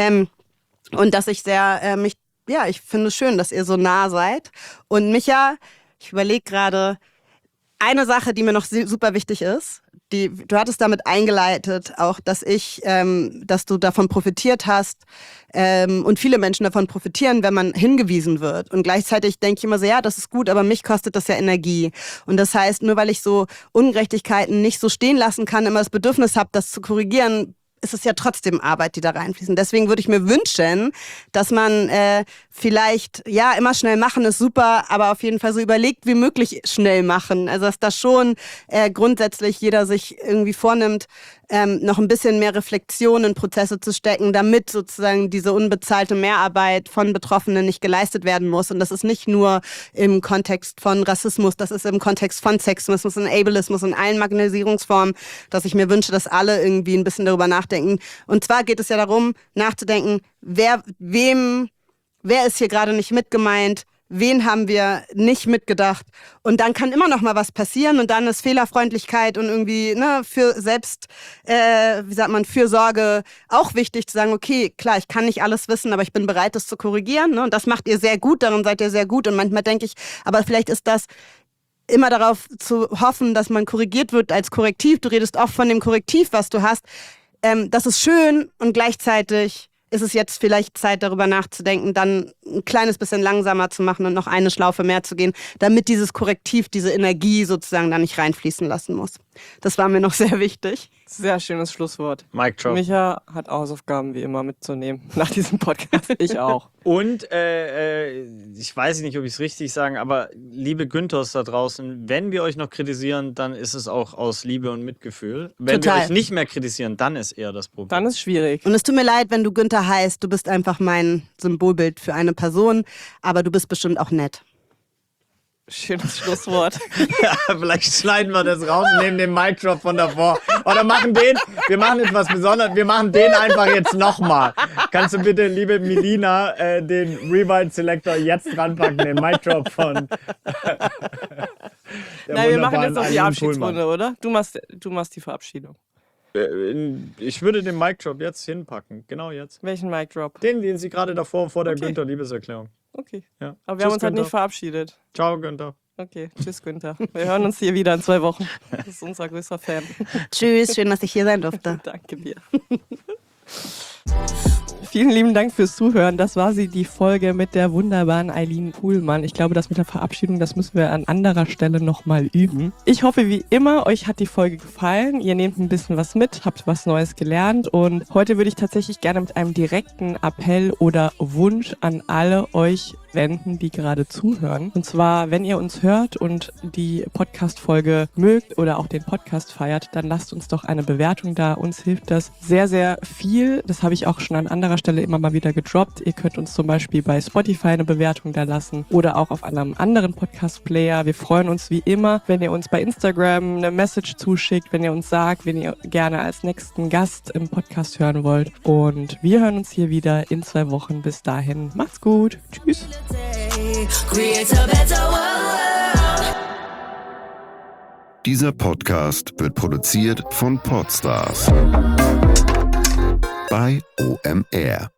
Und dass ich ich finde es schön, dass ihr so nah seid. Und Micha, ich überlege gerade, eine Sache, die mir noch super wichtig ist, du hattest damit eingeleitet, auch, dass du davon profitiert hast und viele Menschen davon profitieren, wenn man hingewiesen wird. Und gleichzeitig denke ich immer so, ja, das ist gut, aber mich kostet das ja Energie. Und das heißt, nur weil ich so Ungerechtigkeiten nicht so stehen lassen kann, immer das Bedürfnis habe, das zu korrigieren, ist es ja trotzdem Arbeit, die da reinfließen. Deswegen würde ich mir wünschen, dass man vielleicht, ja, immer schnell machen ist super, aber auf jeden Fall so überlegt wie möglich schnell machen. Also dass da schon grundsätzlich jeder sich irgendwie vornimmt, noch ein bisschen mehr Reflexion in Prozesse zu stecken, damit sozusagen diese unbezahlte Mehrarbeit von Betroffenen nicht geleistet werden muss. Und das ist nicht nur im Kontext von Rassismus, das ist im Kontext von Sexismus und Ableismus und allen Marginalisierungsformen, dass ich mir wünsche, dass alle irgendwie ein bisschen darüber nachdenken. Und zwar geht es ja darum, nachzudenken, wer ist hier gerade nicht mitgemeint, wen haben wir nicht mitgedacht. Und dann kann immer noch mal was passieren und dann ist Fehlerfreundlichkeit und irgendwie für Fürsorge auch wichtig zu sagen, okay, klar, ich kann nicht alles wissen, aber ich bin bereit, das zu korrigieren. Ne? Und das macht ihr sehr gut, darin seid ihr sehr gut. Und manchmal denke ich, aber vielleicht ist das immer darauf zu hoffen, dass man korrigiert wird als Korrektiv. Du redest oft von dem Korrektiv, was du hast. Das ist schön und gleichzeitig ist es jetzt vielleicht Zeit, darüber nachzudenken, dann ein kleines bisschen langsamer zu machen und noch eine Schlaufe mehr zu gehen, damit dieses Korrektiv, diese Energie sozusagen da nicht reinfließen lassen muss. Das war mir noch sehr wichtig. Sehr schönes Schlusswort. Mic drop. Micha hat Hausaufgaben wie immer mitzunehmen nach diesem Podcast. Ich auch. Und ich weiß nicht, ob ich es richtig sage, aber liebe Günthers da draußen, wenn wir euch noch kritisieren, dann ist es auch aus Liebe und Mitgefühl. Wenn wir euch nicht mehr kritisieren, dann ist eher das Problem. Dann ist schwierig. Und es tut mir leid, wenn du Günther heißt, du bist einfach mein Symbolbild für eine Person, aber du bist bestimmt auch nett. Schönes Schlusswort. Ja, vielleicht schneiden wir das raus und nehmen den Mic Drop von davor. Oder wir machen jetzt was Besonderes, wir machen den einfach jetzt nochmal. Kannst du bitte, liebe Melina, den Rewind Selector jetzt ranpacken, den Mic Drop von Nein, wir machen jetzt noch die Eileen Abschiedsrunde, oder? Du machst die Verabschiedung. Pullman. Ich würde den Mic Drop jetzt hinpacken, genau jetzt. Welchen Mic Drop? Den sie gerade davor vor der Okay. Günther-Liebeserklärung. Okay. Ja. Aber wir haben uns halt Günther. nicht verabschiedet. Ciao, Günther. Okay, tschüss Günther. Wir hören uns hier wieder in 2 Wochen. Das ist unser größter Fan. Tschüss, schön, dass ich hier sein durfte. Danke dir. Vielen lieben Dank fürs Zuhören. Das war die Folge mit der wunderbaren Eileen Kuhlmann. Ich glaube, das mit der Verabschiedung, das müssen wir an anderer Stelle nochmal üben. Ich hoffe, wie immer, euch hat die Folge gefallen. Ihr nehmt ein bisschen was mit, habt was Neues gelernt. Und heute würde ich tatsächlich gerne mit einem direkten Appell oder Wunsch an alle euch wenden, die gerade zuhören. Und zwar, wenn ihr uns hört und die Podcast-Folge mögt oder auch den Podcast feiert, dann lasst uns doch eine Bewertung da. Uns hilft das sehr, sehr viel. Das habe ich auch schon an anderer Stelle immer mal wieder gedroppt. Ihr könnt uns zum Beispiel bei Spotify eine Bewertung da lassen oder auch auf einem anderen Podcast-Player. Wir freuen uns wie immer, wenn ihr uns bei Instagram eine Message zuschickt, wenn ihr uns sagt, wen ihr gerne als nächsten Gast im Podcast hören wollt. Und wir hören uns hier wieder in 2 Wochen. Bis dahin, macht's gut. Tschüss. Dieser Podcast wird produziert von Podstars bei OMR.